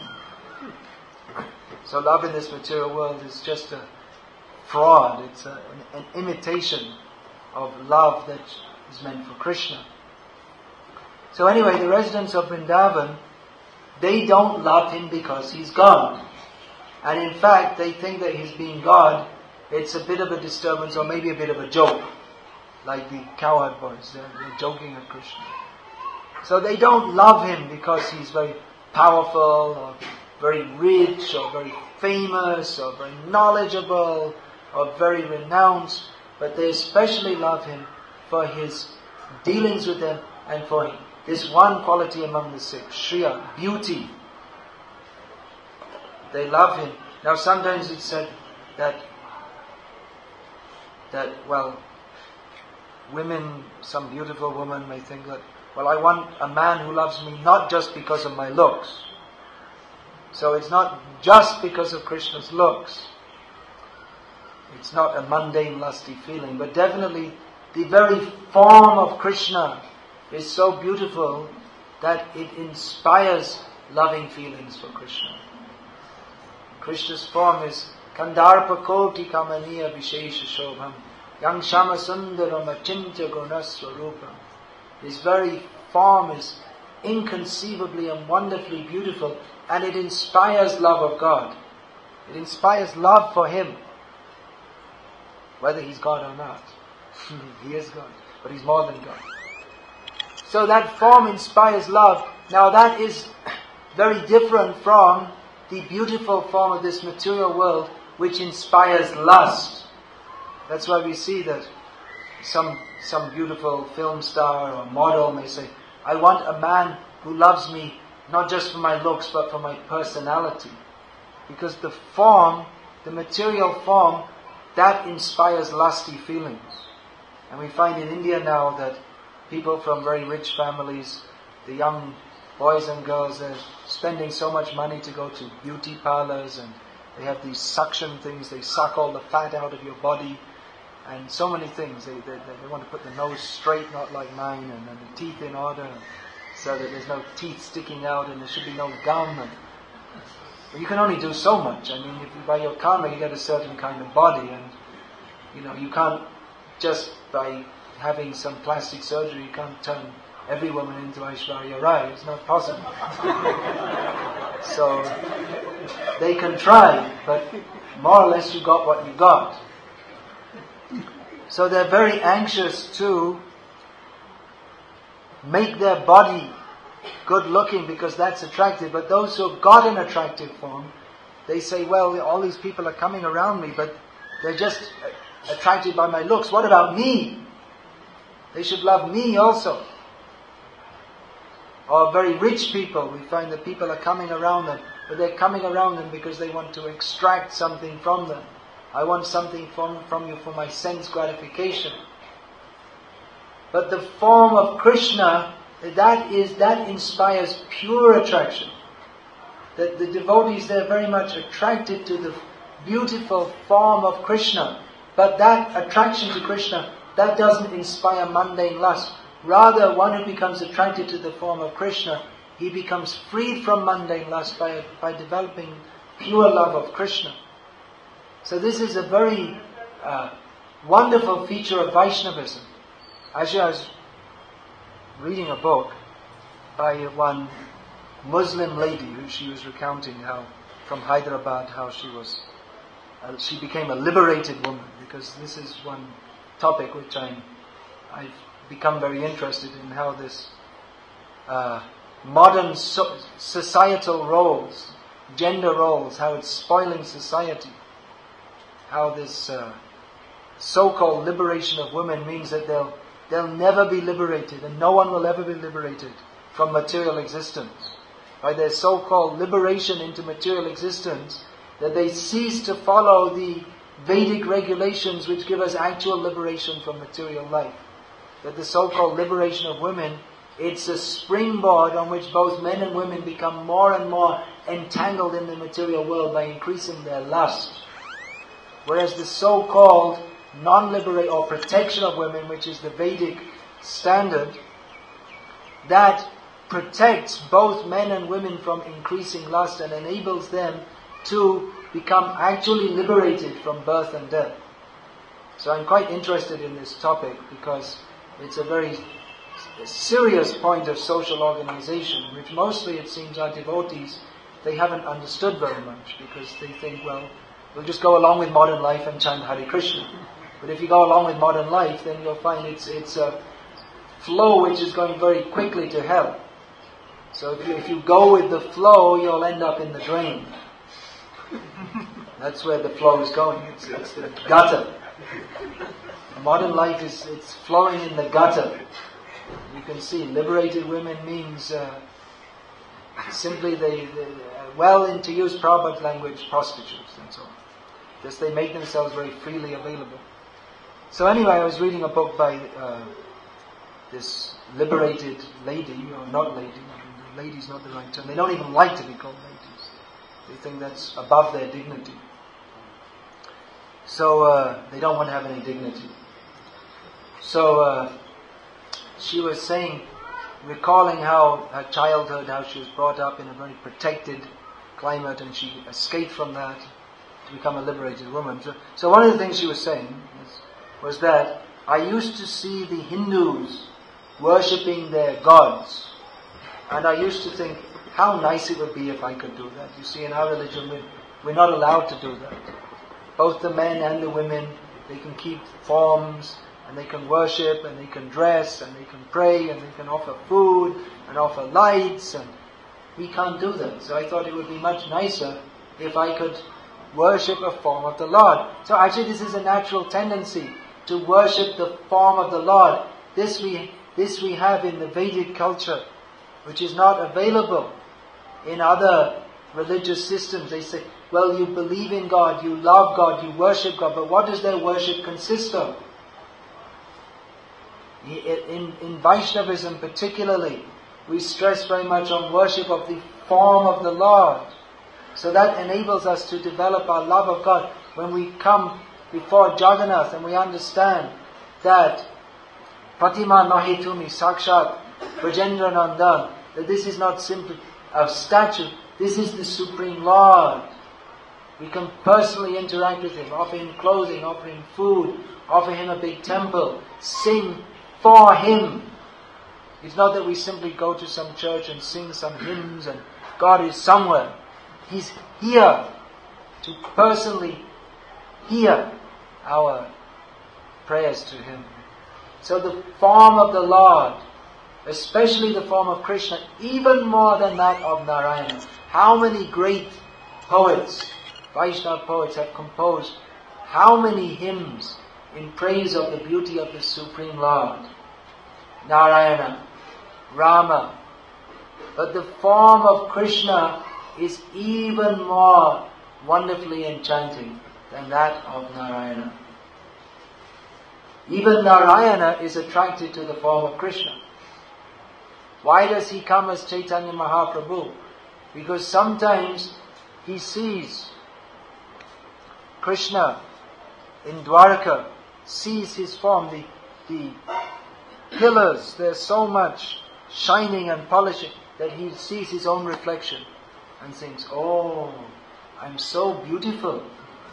So love in this material world is just a fraud. It's a, an, an imitation of love that is meant for Krishna. So anyway, the residents of Vrindavan, they don't love him because he's God. And in fact, they think that his being God, it's a bit of a disturbance or maybe a bit of a joke. Like the cowherd boys, they're, they're joking at Krishna. So they don't love him because he's very powerful or very rich or very famous or very knowledgeable or very renounced, but they especially love him for his dealings with them and for this one quality among the six, Shriya, beauty. They love him. Now sometimes it's said that, that well, women, some beautiful woman may think that, well, I want a man who loves me not just because of my looks. So it's not just because of Krishna's looks. It's not a mundane, lusty feeling, but definitely the very form of Krishna is so beautiful that it inspires loving feelings for Krishna. Krishna's form is Kandarpa Koti Kamaniya Vishesha Shobham Yang Shama Sundaram Achintya Gunaswarupam. His very form is inconceivably and wonderfully beautiful, and it inspires love of God. It inspires love for Him, whether He's God or not. He is God, but He's more than God. So that form inspires love. Now that is very different from the beautiful form of this material world, which inspires lust. That's why we see that some some beautiful film star or model may say, I want a man who loves me not just for my looks but for my personality. Because the form, the material form, that inspires lusty feelings. And we find in India now that people from very rich families, the young boys and girls, are spending so much money to go to beauty parlors, and they have these suction things, they suck all the fat out of your body, and so many things. They, they, they want to put the nose straight, not like mine, and, and the teeth in order, so that there's no teeth sticking out and there should be no gum. And, but you can only do so much. I mean, if you, by your karma you get a certain kind of body, and you know, you can't just by having some plastic surgery, you can't turn every woman into Aishwarya Rai. It's not possible. So they can try, but more or less you got what you got. So they're very anxious to make their body good looking because that's attractive. But those who have got an attractive form, they say, well, all these people are coming around me, but they're just attracted by my looks. What about me? They should love me also. Or very rich people, we find that people are coming around them, but they're coming around them because they want to extract something from them. I want something from, from you for my sense gratification. But the form of Krishna, that is, that inspires pure attraction. That the devotees, they're very much attracted to the beautiful form of Krishna. But that attraction to Krishna, that doesn't inspire mundane lust. Rather, one who becomes attracted to the form of Krishna, he becomes freed from mundane lust by, by developing pure love of Krishna. So this is a very uh, wonderful feature of Vaishnavism. Actually, I was reading a book by one Muslim lady who she was recounting how, from Hyderabad, how she was, uh, she became a liberated woman, because this is one topic which I'm, I've become very interested in, how this uh, modern so- societal roles, gender roles, how it's spoiling society. How this uh, so-called liberation of women means that they'll they'll never be liberated, and no one will ever be liberated from material existence. By their so-called liberation into material existence, that they cease to follow the Vedic regulations which give us actual liberation from material life. That the so-called liberation of women, it's a springboard on which both men and women become more and more entangled in the material world by increasing their lust. Whereas the so-called non-liberate or protection of women, which is the Vedic standard, that protects both men and women from increasing lust and enables them to become actually liberated from birth and death. So I'm quite interested in this topic because it's a very serious point of social organization, which mostly it seems our devotees, they haven't understood very much, because they think, well, we'll just go along with modern life and chant Hare Krishna. But if you go along with modern life, then you'll find it's it's a flow which is going very quickly to hell. So if you, if you go with the flow, you'll end up in the drain. That's where the flow is going. It's, it's the gutter. Modern life is it's flowing in the gutter. You can see liberated women means uh, simply they, they uh, well into use Prabhupada's language, prostitutes and so on. Just they make themselves very freely available. So anyway, I was reading a book by uh, this liberated lady, or not lady, I mean, lady's not the right term. They don't even like to be called ladies. They think that's above their dignity. So uh, they don't want to have any dignity. So uh, she was saying, recalling how her childhood, how she was brought up in a very protected climate, and she escaped from that to become a liberated woman. So, so one of the things she was saying was, was that I used to see the Hindus worshipping their gods, and I used to think how nice it would be if I could do that. You see, in our religion, we, we're not allowed to do that. Both the men and the women, they can keep forms, and they can worship, and they can dress, and they can pray, and they can offer food, and offer lights, and we can't do that. So I thought it would be much nicer if I could worship a form of the Lord. So actually this is a natural tendency to worship the form of the Lord. This we, this we have in the Vedic culture, which is not available in other religious systems. They say, well, you believe in God, you love God, you worship God, but what does their worship consist of? In, in Vaishnavism particularly, we stress very much on worship of the form of the Lord. So that enables us to develop our love of God. When we come before Jagannath and we understand that Patima Nahitumi Sakshat Brajendra Nandan, that this is not simply a statue, this is the Supreme Lord. We can personally interact with Him, offer Him clothing, offer Him food, offer Him a big temple, sing for Him. It's not that we simply go to some church and sing some hymns and God is somewhere. He's here to personally hear our prayers to Him. So the form of the Lord, especially the form of Krishna, even more than that of Narayana. How many great poets, Vaishnava poets, have composed how many hymns in praise of the beauty of the Supreme Lord? Narayana, Rama. But the form of Krishna is even more wonderfully enchanting than that of Narayana. Even Narayana is attracted to the form of Krishna. Why does he come as Chaitanya Mahaprabhu? Because sometimes he sees Krishna in Dwarka, sees his form, the, the pillars, there's so much shining and polishing that he sees his own reflection and thinks, oh, I'm so beautiful.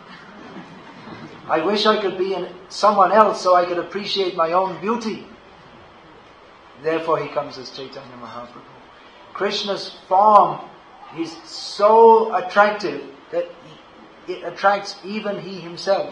I wish I could be in someone else so I could appreciate my own beauty. Therefore he comes as Chaitanya Mahaprabhu. Krishna's form is so attractive that it attracts even he himself.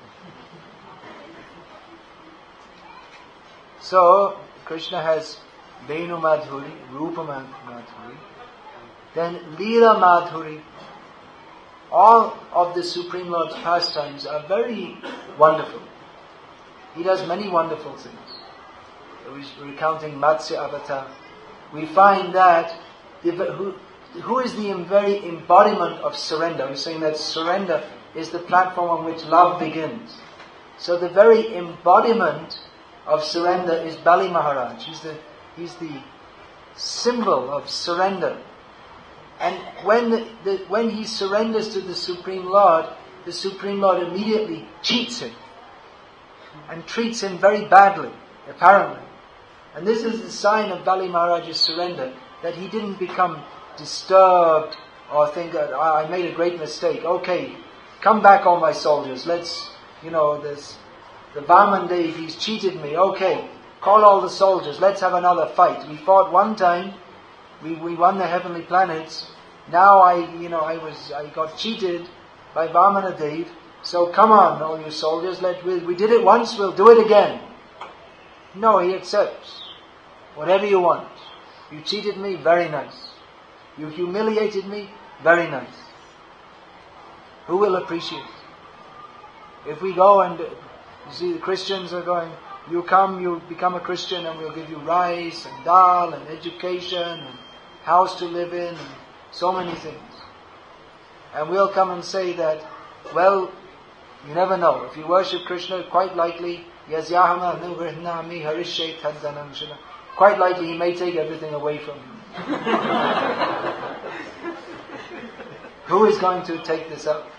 So, Krishna has Venu Madhuri, Rupa Madhuri, then Leela Madhuri. All of the Supreme Lord's pastimes are very wonderful. He does many wonderful things. Recounting Matsya Avatar, we find that the, who, who is the very embodiment of surrender? We're saying that surrender is the platform on which love begins. So the very embodiment of surrender is Bali Maharaj. He's the, he's the symbol of surrender. And when, the, the, when he surrenders to the Supreme Lord, the Supreme Lord immediately cheats him and treats him very badly, apparently. And this is the sign of Bali Maharaj's surrender, that he didn't become disturbed or think, oh, I made a great mistake. Okay, come back all my soldiers. Let's, you know, this, the Vaman Dev, he's cheated me. Okay, call all the soldiers. Let's have another fight. We fought one time. We we won the heavenly planets. Now I, you know, I was, I got cheated by Vamana Dev. So come on, all you soldiers. Let we, we did it once. We'll do it again. No, he accepts. Whatever you want. You cheated me, very nice. You humiliated me, very nice. Who will appreciate? If we go and, you see the Christians are going, you come, you become a Christian and we'll give you rice and dal and education and house to live in and so many things. And we'll come and say that, well, you never know. If you worship Krishna, quite likely, quite likely he may take everything away from you. Who is going to take this up?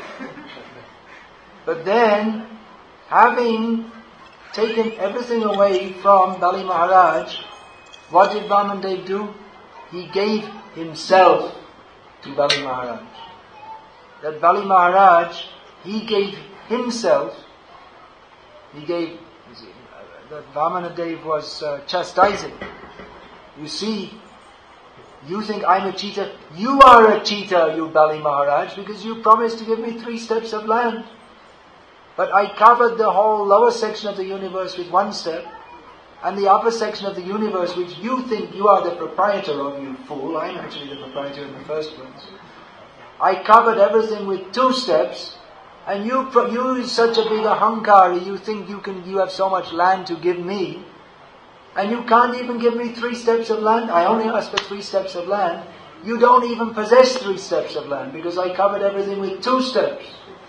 But then, having taken everything away from Bali Maharaj, what did Vaman Dev do? He gave himself to Bali Maharaj. That Bali Maharaj, he gave himself, he gave, that Vamana Dev was uh, chastising. You see, you think I'm a cheater. You are a cheater, you Bali Maharaj, because you promised to give me three steps of land. But I covered the whole lower section of the universe with one step, and the upper section of the universe, which you think you are the proprietor of, you fool. I'm actually the proprietor in the first place. I covered everything with two steps, and you, you such a big ahankari, you think you can, you have so much land to give me, and you can't even give me three steps of land. I only asked for three steps of land. You don't even possess three steps of land, because I covered everything with two steps.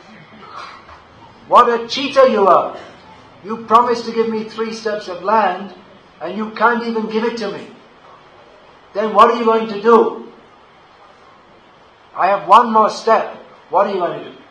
What a cheater you are! You promised to give me three steps of land, and you can't even give it to me. Then what are you going to do? I have one more step. What are you going to do?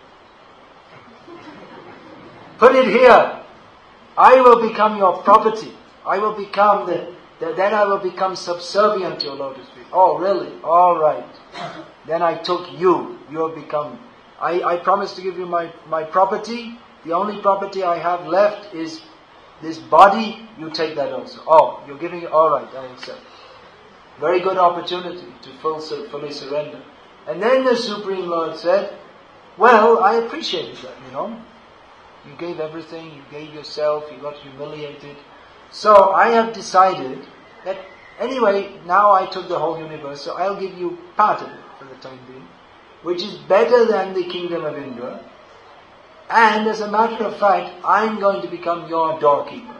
Put it here. I will become your property. I will become the, the then I will become subservient to your lotus feet. Oh, really? All right. Then I took you. You have become... I, I promised to give you my, my property. The only property I have left is this body. You take that also. Oh, you're giving it? All right, I accept. Very good opportunity to full, fully surrender. And then the Supreme Lord said, well, I appreciated that, you know. You gave everything, you gave yourself, you got humiliated. So I have decided that anyway, now I took the whole universe, so I'll give you part of it for the time being, which is better than the kingdom of Indra. And as a matter of fact, I'm going to become your doorkeeper.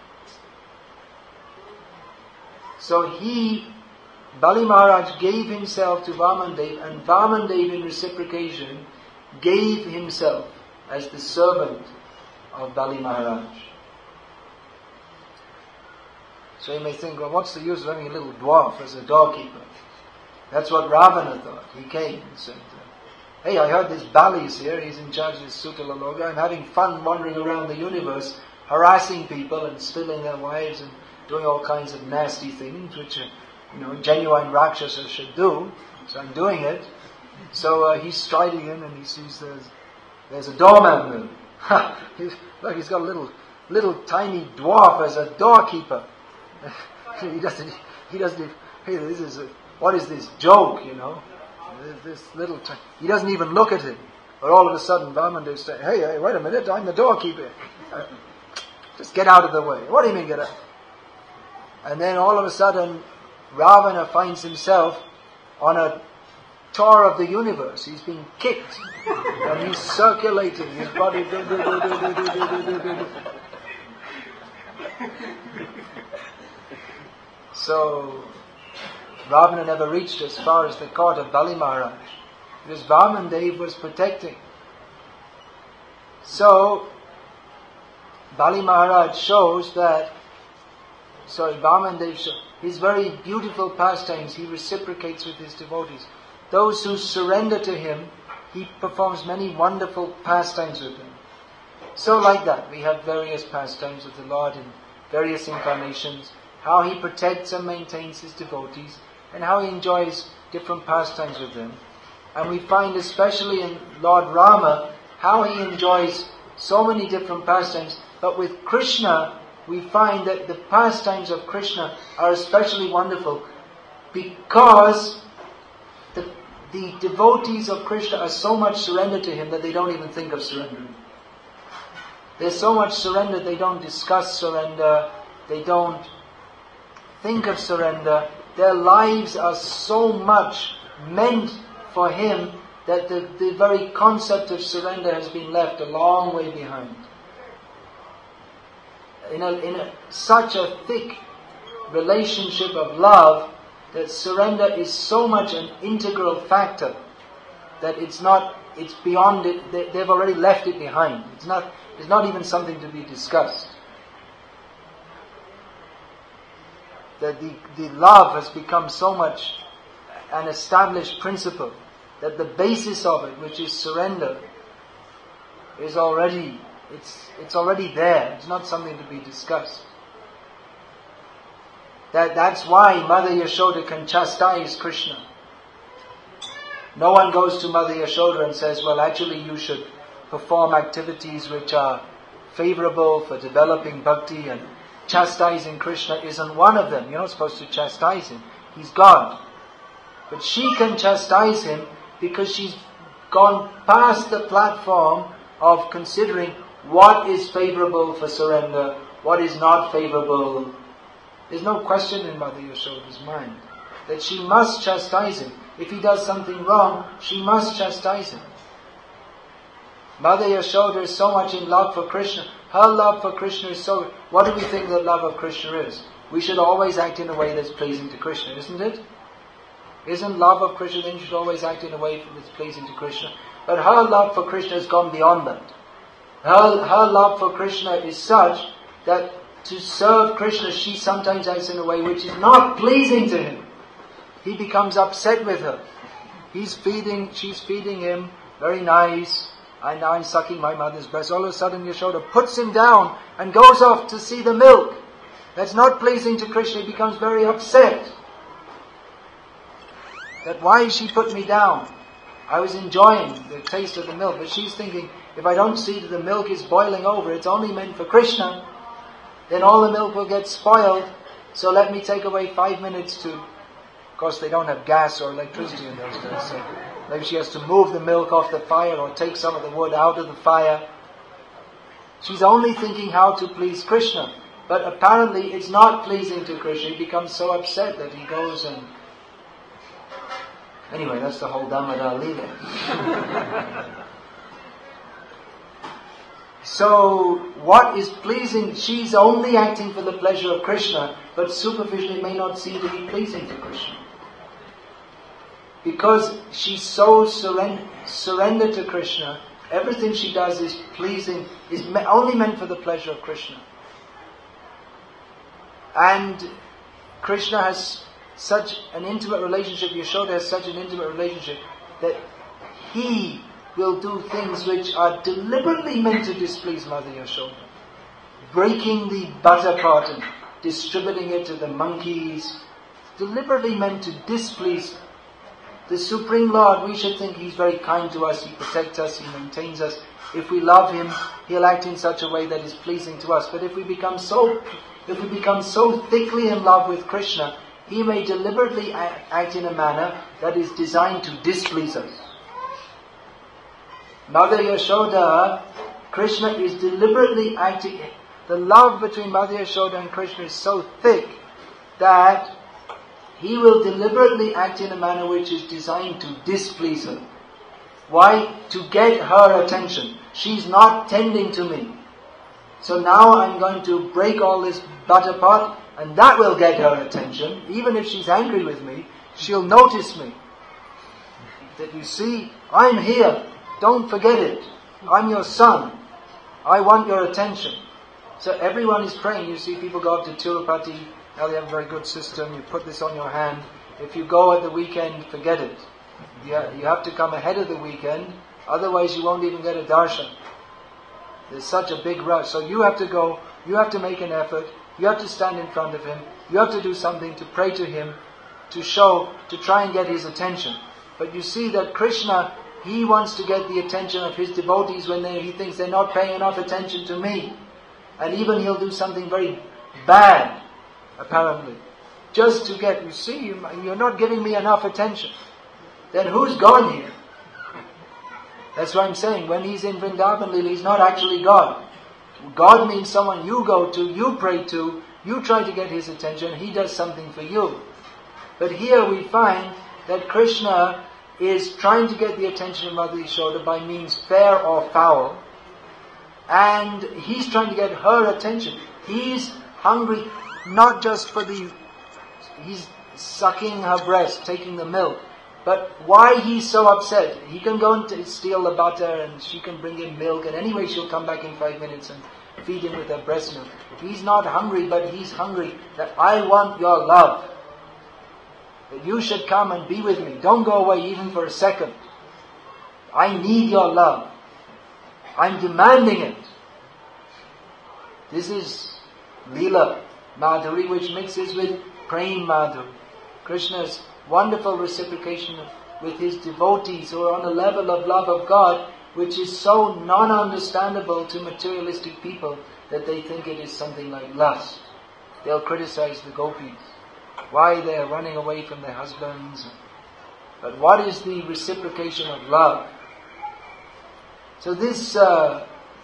So he, Bali Maharaj, gave himself to Vamandev, and Vamandev in reciprocation gave himself as the servant of Bali Maharaj. So you may think, well, what's the use of having a little dwarf as a doorkeeper? That's what Ravana thought. He came and said, hey, I heard this Bali's here, he's in charge of this Sutala Loka. I'm having fun wandering around the universe, harassing people and stealing their wives and doing all kinds of nasty things, which uh, you know, genuine Rakshasas should do. So I'm doing it. So uh, he's striding in and he sees there's, there's a doorman there. Ha! He's, look, he's got a little, little tiny dwarf as a doorkeeper. he doesn't, he doesn't, hey, this is a, what is this joke, you know? This little t- he doesn't even look at him. But all of a sudden, Vamandev says, hey, hey, wait a minute, I'm the doorkeeper. Uh, just get out of the way. What do you mean get out? And then all of a sudden, Ravana finds himself on a tour of the universe. He's being kicked. And he's circulating his body. Do, do, do, do, do, do, do, do, do. So Ravana never reached as far as the court of Bali Maharaj, because Vamandev was protecting. So Bali Maharaj shows that, sorry, Vamandev shows, his very beautiful pastimes, he reciprocates with his devotees. Those who surrender to him, he performs many wonderful pastimes with them. So like that, we have various pastimes of the Lord in various incarnations, how he protects and maintains his devotees, and how he enjoys different pastimes with them. And we find especially in Lord Rama, how he enjoys so many different pastimes. But with Krishna, we find that the pastimes of Krishna are especially wonderful because the, the devotees of Krishna are so much surrendered to him that they don't even think of surrendering. They're so much surrendered, they don't discuss surrender, they don't think of surrender. Their lives are so much meant for him that the, the very concept of surrender has been left a long way behind. In, a, in a, such a thick relationship of love, that surrender is so much an integral factor that it's not, it's beyond it, they, they've already left it behind. It's not, it's not even something to be discussed. That the, the love has become so much an established principle that the basis of it, which is surrender, is already, it's, it's already there. It's not something to be discussed. That, that's why Mother Yashoda can chastise Krishna. No one goes to Mother Yashoda and says, well, actually you should perform activities which are favorable for developing bhakti, and chastising Krishna isn't one of them. You're not supposed to chastise him. He's God. But she can chastise him because she's gone past the platform of considering what is favorable for surrender, what is not favorable. There's no question in Mother Yashoda's mind that she must chastise him. If he does something wrong, she must chastise him. Mother Yashoda is so much in love for Krishna. Her love for Krishna is so... What do we think the love of Krishna is? We should always act in a way that's pleasing to Krishna, isn't it? Isn't love of Krishna, then you should always act in a way that's pleasing to Krishna. But her love for Krishna has gone beyond that. Her, her love for Krishna is such that to serve Krishna, she sometimes acts in a way which is not pleasing to him. He becomes upset with her. He's feeding, she's feeding him, very nice. I now I'm sucking my mother's breast. All of a sudden Yashoda puts him down and goes off to see the milk. That's not pleasing to Krishna. He becomes very upset. That why she put me down? I was enjoying the taste of the milk, but she's thinking, if I don't see that the milk is boiling over, it's only meant for Krishna, then all the milk will get spoiled, so let me take away five minutes to... Of course they don't have gas or electricity in those days, so maybe she has to move the milk off the fire or take some of the wood out of the fire. She's only thinking how to please Krishna, but apparently it's not pleasing to Krishna. He becomes so upset that he goes and... Anyway, that's the whole Damodar Leela. So, what is pleasing? She's only acting for the pleasure of Krishna, but superficially may not seem to be pleasing to Krishna. Because she's so surrend- surrendered to Krishna, everything she does is pleasing, is me- only meant for the pleasure of Krishna. And Krishna has such an intimate relationship, Yashoda has such an intimate relationship, that he will do things which are deliberately meant to displease Mother Yashoda. Breaking the butter pot and distributing it to the monkeys, deliberately meant to displease the Supreme Lord. We should think He's very kind to us, He protects us, He maintains us. If we love Him, He'll act in such a way that is pleasing to us. But if we become so, if we become so thickly in love with Krishna, He may deliberately act in a manner that is designed to displease us. Mother Yashoda, Krishna is deliberately acting. The love between Mother Yashoda and Krishna is so thick that He will deliberately act in a manner which is designed to displease her. Why? To get her attention. She's not tending to me. So now I'm going to break all this butter pot, and that will get her attention. Even if she's angry with me, she'll notice me. That you see, I'm here. Don't forget it. I'm your son. I want your attention. So everyone is praying. You see people go up to Tirupati. Now they have a very good system. You put this on your hand. If you go at the weekend, forget it. You you have to come ahead of the weekend. Otherwise you won't even get a darshan. There's such a big rush. So you have to go. You have to make an effort. You have to stand in front of Him. You have to do something to pray to Him, to show, to try and get His attention. But you see that Krishna, He wants to get the attention of His devotees when they, He thinks they're not paying enough attention to me. And even He'll do something very bad, apparently, just to get, you see, you're not giving me enough attention. Then who's God here? That's what I'm saying. When He's in Vrindavan Leela, He's not actually God. God means someone you go to, you pray to, you try to get His attention, He does something for you. But here we find that Krishna is trying to get the attention of Mother Yashoda by means fair or foul, and He's trying to get her attention. He's hungry not just for the, He's sucking her breast, taking the milk, but why He's so upset. He can go and steal the butter and she can bring Him milk, and anyway she'll come back in five minutes and feed Him with her breast milk. He's not hungry, but He's hungry that I want your love. That you should come and be with me. Don't go away even for a second. I need your love. I'm demanding it. This is Leela Madhuri, which mixes with Prem Madhuri. Krishna's wonderful reciprocation with His devotees who are on a level of love of God which is so non-understandable to materialistic people that they think it is something like lust. They'll criticize the gopis. Why they are running away from their husbands. But what is the reciprocation of love? So this uh,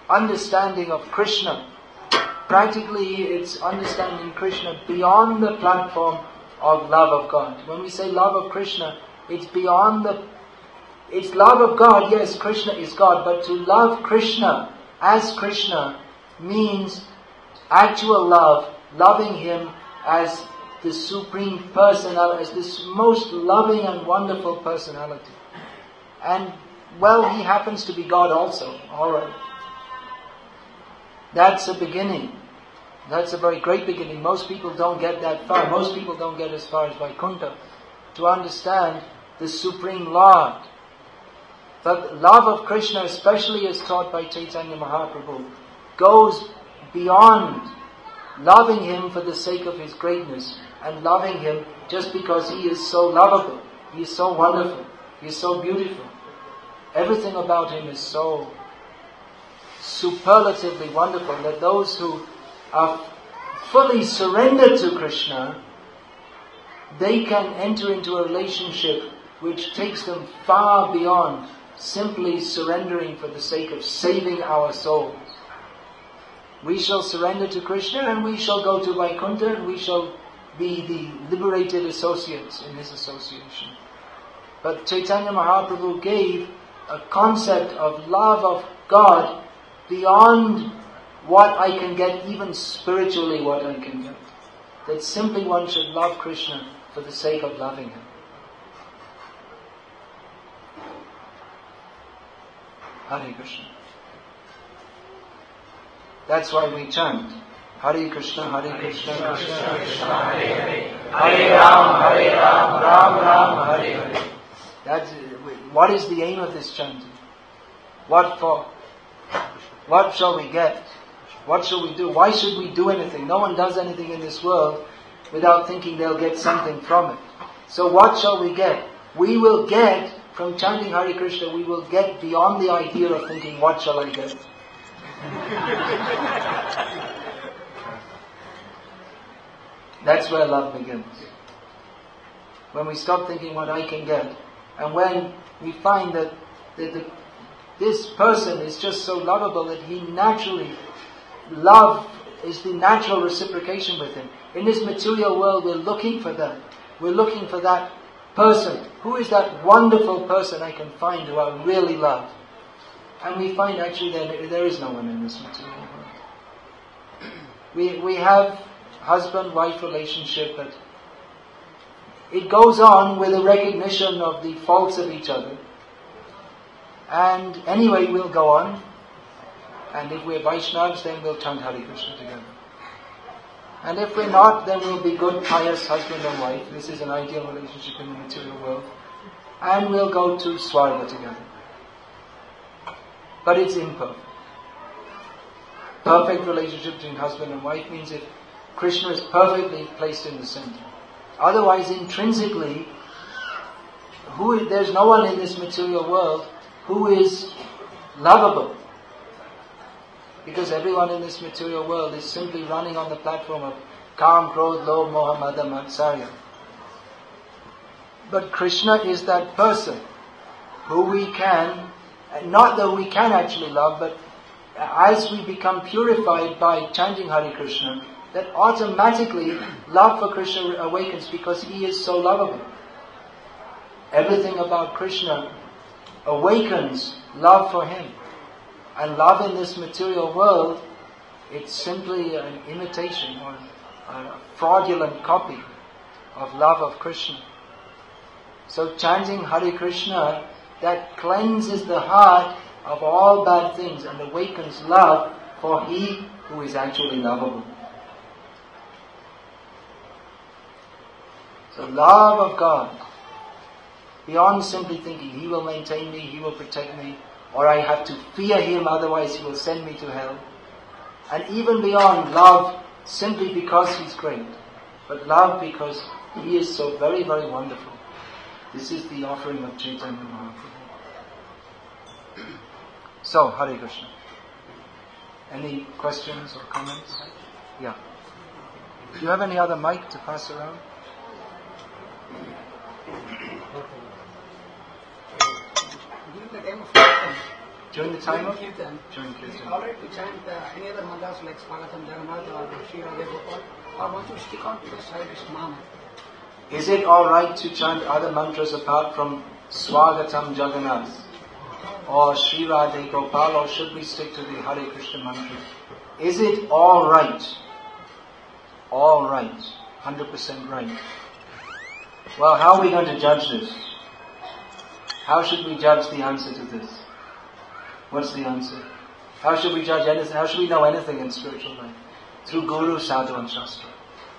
understanding of Krishna. Practically, it's understanding Krishna beyond the platform of love of God. When we say love of Krishna, it's beyond the... It's love of God, yes, Krishna is God, but to love Krishna as Krishna means actual love, loving Him as the Supreme Personality, as this most loving and wonderful personality. And, well, He happens to be God also, alright. That's a beginning. That's a very great beginning. Most people don't get that far. Most people don't get as far as Vaikuntha to understand the Supreme Lord. But love of Krishna, especially as taught by Chaitanya Mahaprabhu, goes beyond loving Him for the sake of His greatness and loving Him just because He is so lovable, He is so wonderful, He is so beautiful. Everything about Him is so superlatively wonderful that those who are fully surrendered to Krishna, they can enter into a relationship which takes them far beyond simply surrendering for the sake of saving our souls. We shall surrender to Krishna and we shall go to Vaikuntha and we shall be the liberated associates in His association. But Chaitanya Mahaprabhu gave a concept of love of God beyond what I can get, even spiritually what I can get. That simply one should love Krishna for the sake of loving Him. Hare Krishna. That's why we chant Hare Krishna, Hare Krishna, Krishna Krishna, Hare Hare, Hare Ram, Hare Ram, Ram Ram, Hare Hare. That's, what is the aim of this chanting? What for? What shall we get? What shall we do? Why should we do anything? No one does anything in this world without thinking they'll get something from it. So what shall we get? We will get, from chanting Hare Krishna, we will get beyond the idea of thinking, what shall I get? That's where love begins. When we stop thinking what I can get, and when we find that, that the, this person is just so lovable that he naturally, love is the natural reciprocation with him. In this material world, we're looking for that. We're looking for that person. Who is that wonderful person I can find who I really love? And we find actually that there is no one in this material world. We, we have husband-wife relationship, but it goes on with a recognition of the faults of each other. And anyway, we'll go on. And if we're Vaishnavas, then we'll chant Hare Krishna together. And if we're not, then we'll be good, pious husband and wife. This is an ideal relationship in the material world. And we'll go to Swarga together. But it's imperfect. Perfect relationship between husband and wife means if Krishna is perfectly placed in the center. Otherwise, intrinsically, who, there's no one in this material world who is lovable. Because everyone in this material world is simply running on the platform of Kam, Krodh, Lobh, Moha, Mada, Matsarya. But Krishna is that person who we can, not that we can actually love, but as we become purified by chanting Hare Krishna, that automatically love for Krishna awakens because He is so lovable. Everything about Krishna awakens love for Him. And love in this material world, it's simply an imitation or a fraudulent copy of love of Krishna. So chanting Hare Krishna, that cleanses the heart of all bad things and awakens love for He who is actually lovable. So love of God, beyond simply thinking He will maintain me, He will protect me, or I have to fear Him, otherwise He will send me to hell. And even beyond love simply because He's great, but love because He is so very, very wonderful. This is the offering of Chaitanya Mahaprabhu. So, Hare Krishna. Any questions or comments? Yeah. Do you have any other mic to pass around? During the time of kirtan, During the time of? Kirtan. During Is it Kirtan. alright to chant uh, any other mantras like Swagatam Jagannath or Shri Radha Gopal? Or want to stick on to the Hare Krishna Maha? Is it alright to chant other mantras apart from Swagatam Jagannath or Shri Radha Gopal, or should we stick to the Hare Krishna mantra? Is it alright? Alright. one hundred percent right. Well, how are we going to judge this? How should we judge the answer to this? What's the answer? How should we judge anything? How should we know anything in spiritual life? Through Guru, Sadhu and Shastra.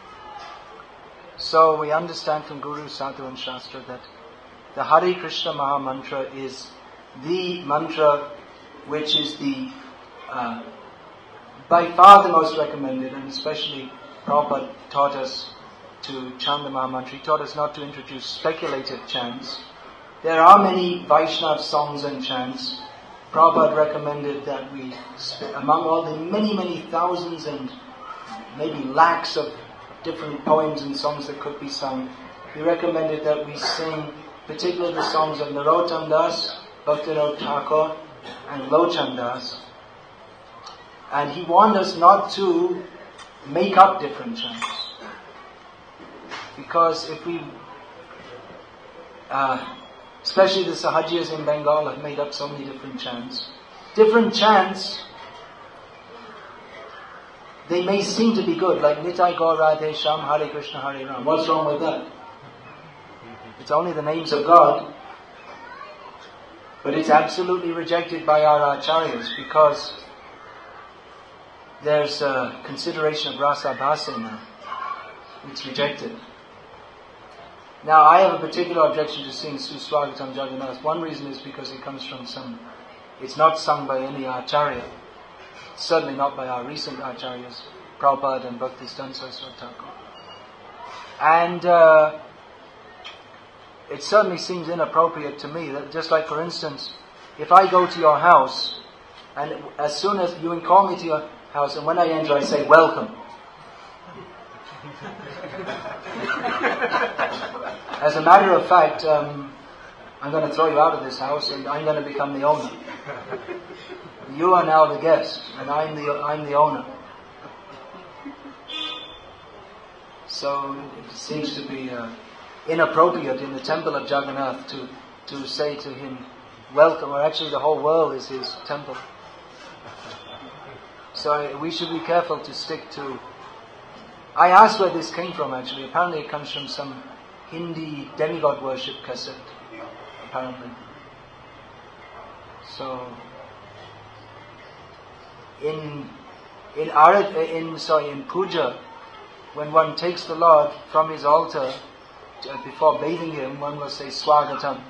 So we understand from Guru, Sadhu and Shastra that the Hare Krishna Maha Mantra is the mantra which is the uh, by far the most recommended, and especially Prabhupada taught us to chant the Maha Mantra. He taught us not to introduce speculative chants. There are many Vaishnava songs and chants. Prabhupada recommended that we, among all the many, many thousands and maybe lakhs of different poems and songs that could be sung, he recommended that we sing particularly the songs of Narottam Das, Bhaktivinoda Thakur and Lochan Das. And he warned us not to make up different chants. Because if we, uh, especially the Sahajiyas in Bengal have made up so many different chants. Different chants, they may seem to be good, like Nitai Gaur Radhe Sham Hare Krishna Hare Ram. What's wrong with that? It's only the names of God. But it's absolutely rejected by our acharyas because there's a consideration of rasa bhasa now. It's rejected. Now, I have a particular objection to sing Suswagatam Jagannath. One reason is because it comes from some, it's not sung by any acharya. Certainly not by our recent acharyas, Prabhupada and Bhaktisiddhanta Saraswati Thakur. And uh, it certainly seems inappropriate to me that, just like for instance, if I go to your house, and as soon as you call me to your house, and when I enter I say, welcome. As a matter of fact, um, I'm going to throw you out of this house and I'm going to become the owner. You are now the guest and I'm the I'm the owner. So it seems to be uh, inappropriate in the temple of Jagannath to, to say to him, welcome, or actually the whole world is his temple. So we should be careful to stick to... I asked where this came from actually. Apparently it comes from some Hindi demigod worship cassette, apparently. So, in in Arad, in sorry in puja, when one takes the Lord from his altar uh, before bathing him, one will say Swagatam.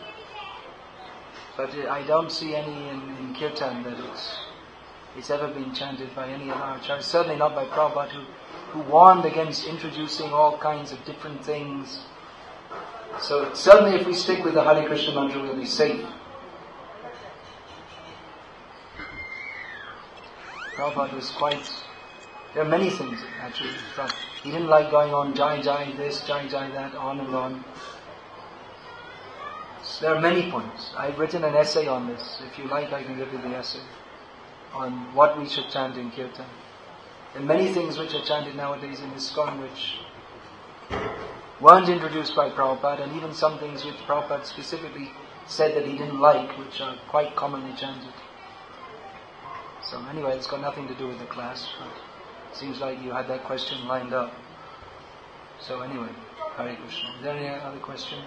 But I don't see any in, in Kirtan that it's it's ever been chanted by any of our acharyas. Certainly not by Prabhupada, who who warned against introducing all kinds of different things. So certainly if we stick with the Hare Krishna mantra, we'll be safe. Prabhupada was quite... There are many things actually. He didn't like going on Jai Jai this, Jai Jai that, on and on. So there are many points. I've written an essay on this. If you like, I can give you the essay on what we should chant in Kirtan. And many things which are chanted nowadays in ISKCON which weren't introduced by Prabhupada, and even some things which Prabhupada specifically said that he didn't like, which are quite commonly chanted. So anyway, it's got nothing to do with the class, but it seems like you had that question lined up. So anyway, Hare Krishna. Is there any other questions?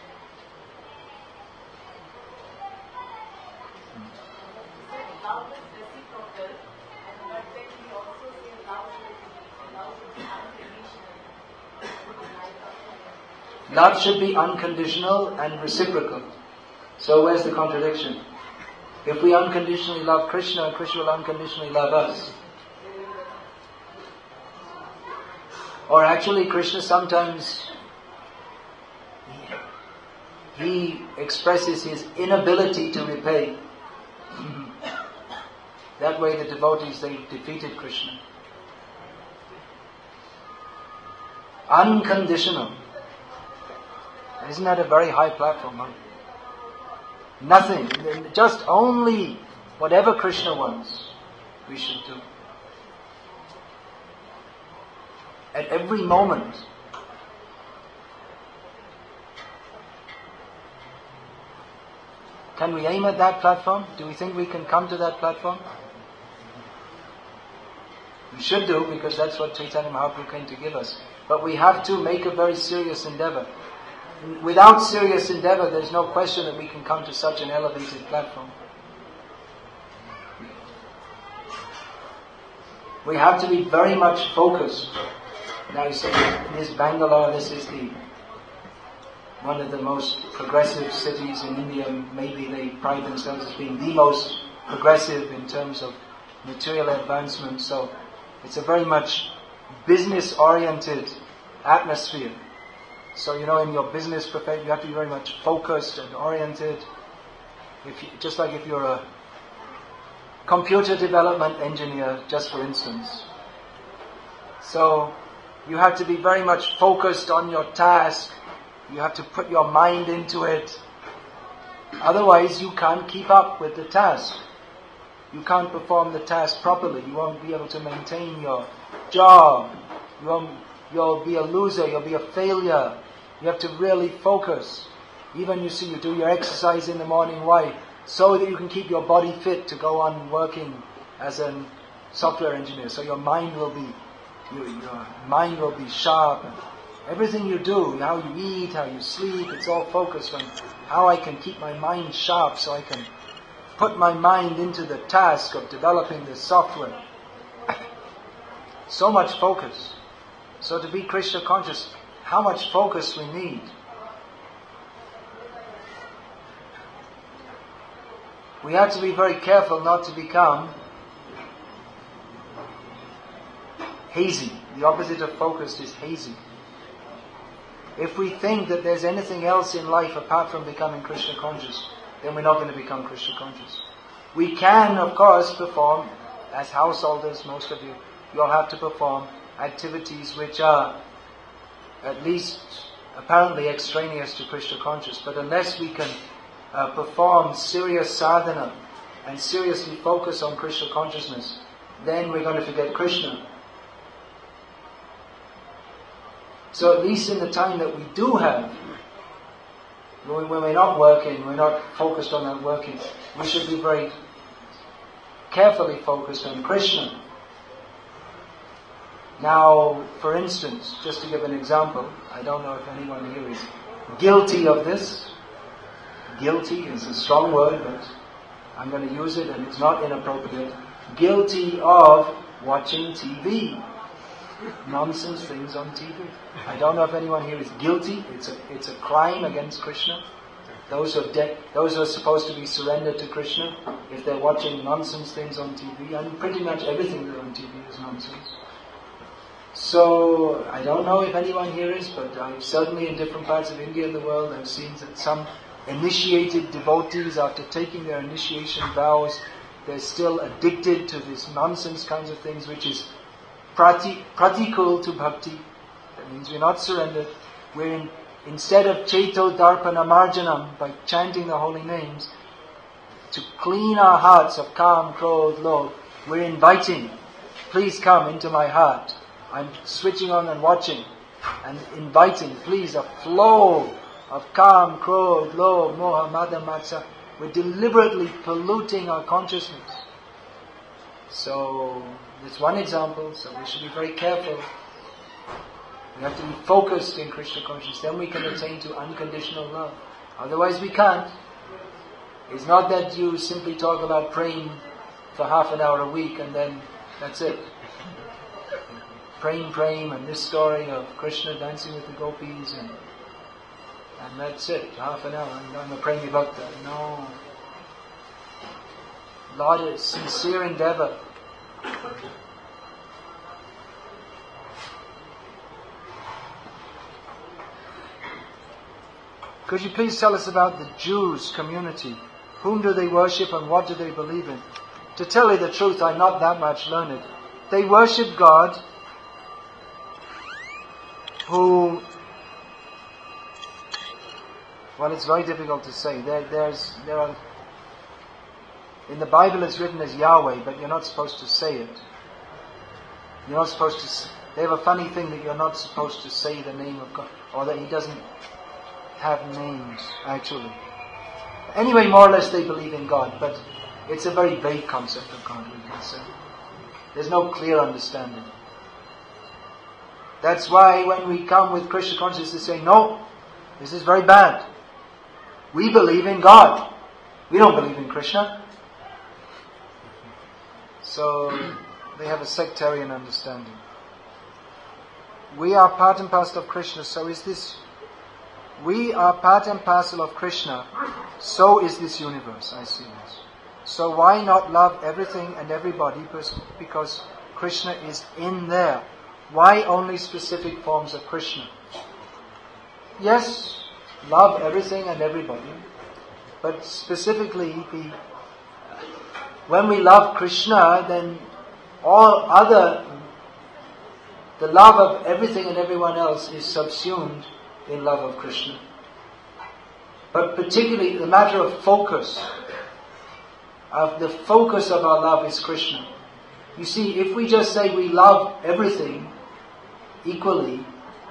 Love should be unconditional and reciprocal. So where's the contradiction? If we unconditionally love Krishna, Krishna will unconditionally love us. Or actually Krishna sometimes, he expresses his inability to repay. That way the devotees, they defeated Krishna. Unconditional. Isn't that a very high platform? Huh? Nothing. Just only Whatever Krishna wants, we should do. At every moment. Can we aim at that platform? Do we think we can come to that platform? We should do, because that's what Chaitanya Mahaprabhu came to give us. But we have to make a very serious endeavor. Without serious endeavor, there's no question that we can come to such an elevated platform. We have to be very much focused. Now you say, in this Bangalore, this is the one of the most progressive cities in India. Maybe they pride themselves as being the most progressive in terms of material advancement. So it's a very much business-oriented atmosphere. So, you know, in your business profession, you have to be very much focused and oriented. If you, just like if you're a computer development engineer, just for instance. So, you have to be very much focused on your task. You have to put your mind into it. Otherwise, you can't keep up with the task. You can't perform the task properly. You won't be able to maintain your job. You won't, you'll be a loser. You'll be a failure. You have to really focus. Even you see, you do your exercise in the morning. Why? So that you can keep your body fit to go on working as a software engineer. So your mind will be, your, your mind will be sharp. Everything you do, how you eat, how you sleep, it's all focused on how I can keep my mind sharp so I can put my mind into the task of developing this software. So much focus. So to be Krishna conscious, how much focus we need. We have to be very careful not to become hazy. The opposite of focused is hazy. If we think that there's anything else in life apart from becoming Krishna conscious, then we're not going to become Krishna conscious. We can, of course, perform, as householders, most of you, you'll have to perform activities which are at least apparently extraneous to Krishna conscious. But unless we can uh, perform serious sadhana and seriously focus on Krishna consciousness, then we're going to forget Krishna. So at least in the time that we do have, when we're not working, we're not focused on that working, we should be very carefully focused on Krishna. Now, for instance, just to give an example, I don't know if anyone here is guilty of this. Guilty is a strong word, but I'm going to use it and it's not inappropriate. Guilty of watching T V. Nonsense things on T V. I don't know if anyone here is guilty. It's a it's a crime against Krishna. Those who are de- those who are supposed to be surrendered to Krishna, if they're watching nonsense things on T V, and pretty much everything that's on T V is nonsense. So I don't know if anyone here is, but I've certainly in different parts of India and the world, I've seen that some initiated devotees, after taking their initiation vows, they're still addicted to this nonsense kinds of things, which is Prati, pratikul to bhakti. That means we're not surrendered. We're in, instead of Chaito Darpana Marjanam, by chanting the holy names, to clean our hearts of Kam, Krodh, Lodh, we're inviting, please come into my heart. I'm switching on and watching and inviting, please, a flow of Kam, Krodh, Lodh, Moha, Mada, Matsa. We're deliberately polluting our consciousness. So, that's one example, so we should be very careful. We have to be focused in Krishna consciousness, then we can attain to unconditional love. Otherwise we can't. It's not that you simply talk about praying for half an hour a week and then that's it. Praying, praying, and this story of Krishna dancing with the gopis and and that's it, half an hour, and I'm praying about that. No. Lot of sincere endeavor. Could you please tell us about the Jews community? Whom do they worship and what do they believe in? To tell you the truth, I'm not that much learned. They worship God who, well, it's very difficult to say. There, there's, there are, In the Bible it's written as Yahweh, but you're not supposed to say it. You're not supposed to... s- They have a funny thing that you're not supposed to say the name of God, or that He doesn't have names, actually. Anyway, more or less they believe in God, but it's a very vague concept of God, we can say. There's no clear understanding. That's why when we come with Krishna consciousness, they say, no, this is very bad. We believe in God. We don't believe in Krishna. So they have a sectarian understanding. We are part and parcel of Krishna, so is this... We are part and parcel of Krishna, so is this universe, I see this. So why not love everything and everybody, because Krishna is in there? Why only specific forms of Krishna? Yes, love everything and everybody, but specifically the, when we love Krishna, then all other, the love of everything and everyone else is subsumed in love of Krishna. But particularly the matter of focus, of the focus of our love is Krishna. You see, if we just say we love everything equally,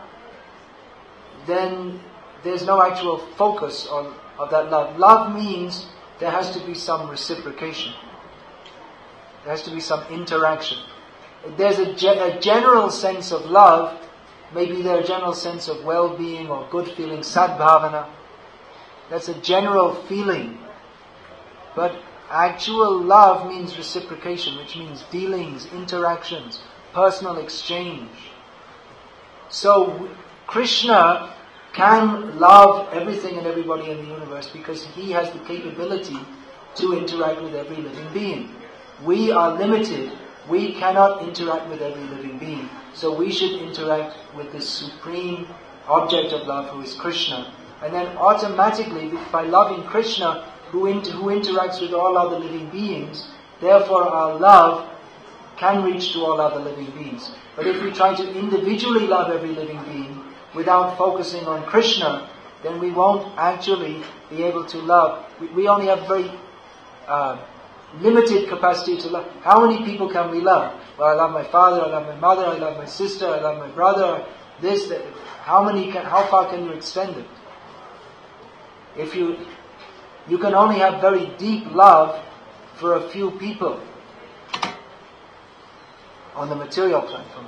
then there's no actual focus on, of that love. Love means there has to be some reciprocation. There has to be some interaction. There's a, ge- a general sense of love. Maybe there's a general sense of well-being or good feeling, sadbhavana. That's a general feeling. But actual love means reciprocation, which means dealings, interactions, personal exchange. So Krishna can love everything and everybody in the universe because He has the capability to interact with every living being. We are limited. We cannot interact with every living being. So we should interact with the supreme object of love, who is Krishna. And then automatically, by loving Krishna, who, inter- who interacts with all other living beings, therefore our love can reach to all other living beings. But if we try to individually love every living being without focusing on Krishna, then we won't actually be able to love. We, we only have very uh, limited capacity to love. How many people can we love? Well, I love my father, I love my mother, I love my sister, I love my brother, this, that. How many can, how far can you extend it? If you, you can only have very deep love for a few people on the material platform.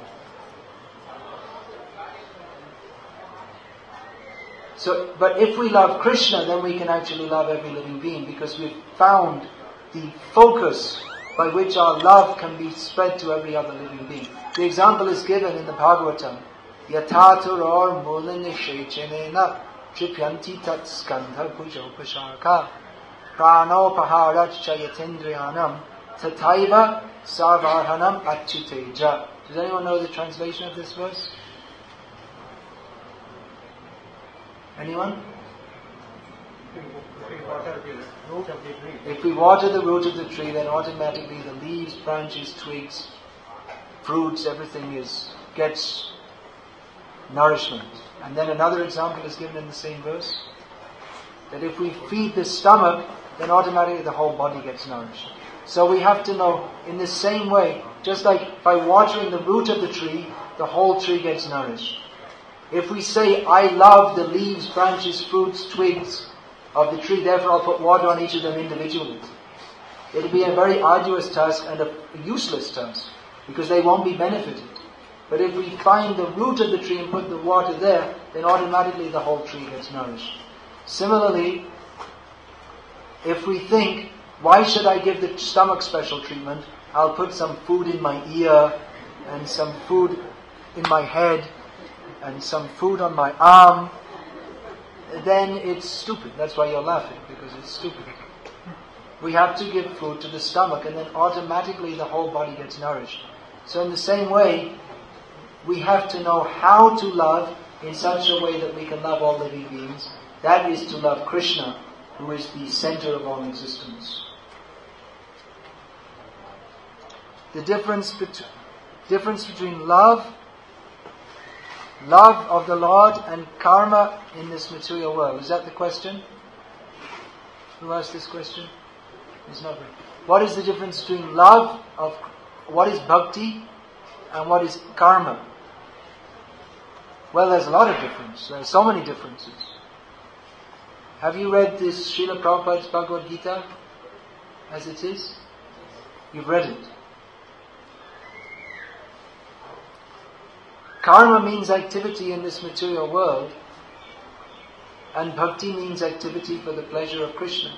So, but if we love Krishna, then we can actually love every living being, because we've found the focus by which our love can be spread to every other living being. The example is given in the Bhagavatam. Yathaturor mulinishecenena tripyanti tat skandha pujopashaka pranopaharach chayatendriyanam tataiva sarvarhanam achyuteja. Does anyone know the translation of this verse? Anyone? If we water the root of the tree, then automatically the leaves, branches, twigs, fruits, everything is gets nourishment. And then another example is given in the same verse, that if we feed the stomach, then automatically the whole body gets nourished. So we have to know, in the same way, just like by watering the root of the tree, the whole tree gets nourished. If we say, I love the leaves, branches, fruits, twigs of the tree, therefore I'll put water on each of them individually, it'll be a very arduous task and a useless task, because they won't be benefited. But if we find the root of the tree and put the water there, then automatically the whole tree gets nourished. Similarly, if we think, why should I give the stomach special treatment? I'll put some food in my ear, and some food in my head, and some food on my arm, then it's stupid. That's why you're laughing, because it's stupid. We have to give food to the stomach, and then automatically the whole body gets nourished. So in the same way, we have to know how to love in such a way that we can love all living beings. That is to love Krishna, who is the center of all existence. The difference, bet- difference between love Love of the Lord and karma in this material world. Is that the question? Who asked this question? It's not right. what is the difference between love of, what is bhakti and what is karma? Well, there's a lot of difference. There are so many differences. Have you read this Srila Prabhupada's Bhagavad Gita as it is? You've read it. Karma means activity in this material world, and bhakti means activity for the pleasure of Krishna.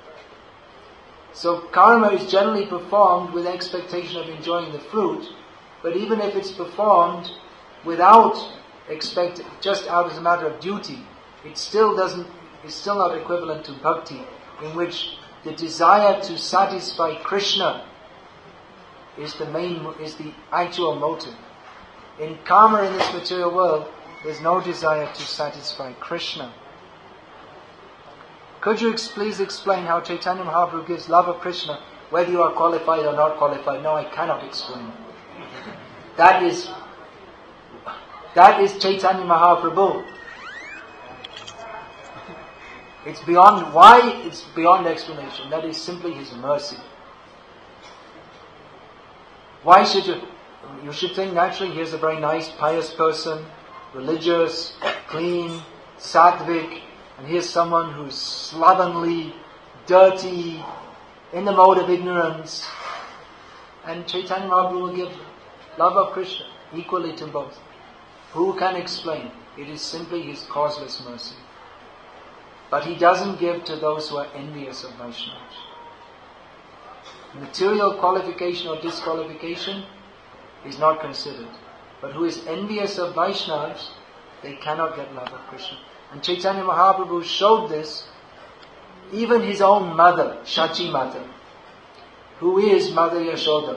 So karma is generally performed with expectation of enjoying the fruit, but even if it's performed without expect, just out as a matter of duty, it still doesn't, is still not equivalent to bhakti, in which the desire to satisfy Krishna is the main, is the actual motive. In karma, in this material world, there's no desire to satisfy Krishna. Could you ex- please explain how Chaitanya Mahaprabhu gives love of Krishna, whether you are qualified or not qualified? No, I cannot explain. That is, that is Chaitanya Mahaprabhu. It's beyond, why? It's beyond explanation. That is simply His mercy. Why should you, you should think naturally, here's a very nice, pious person, religious, clean, sattvic, and here's someone who's slovenly, dirty, in the mode of ignorance. And Chaitanya Mahaprabhu will give love of Krishna equally to both. Who can explain? It is simply His causeless mercy. But He doesn't give to those who are envious of Vaishnavas. Material qualification or disqualification is not considered. But who is envious of Vaishnavas, they cannot get love of Krishna. And Chaitanya Mahaprabhu showed this, even His own mother, Shachi Mata, who is Mother Yashoda.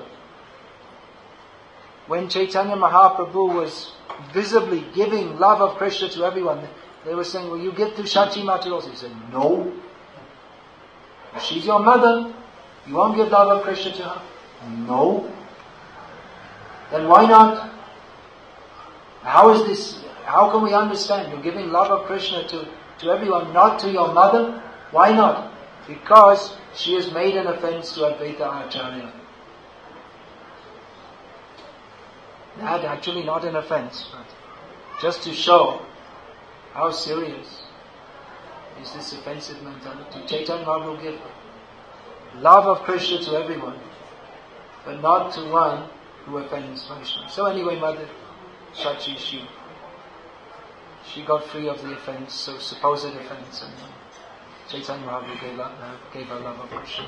When Chaitanya Mahaprabhu was visibly giving love of Krishna to everyone, they were saying, will you give to Shachi Mata also? He said, no. If she's your mother, you won't give love of Krishna to her? No. Then why not? How is this, how can we understand you're giving love of Krishna to, to everyone, not to your mother? Why not? Because she has made an offense to Advaita Acharya. That actually not an offense, but just to show how serious is this offensive mentality. Chaitanya Mahaprabhu gave love of Krishna to everyone, but not to one who offends Vaishnava. So anyway, Mother Shachi, she, she got free of the offense, so supposed offense, and Chaitanya Mahaprabhu gave, uh, gave her love of Krishna.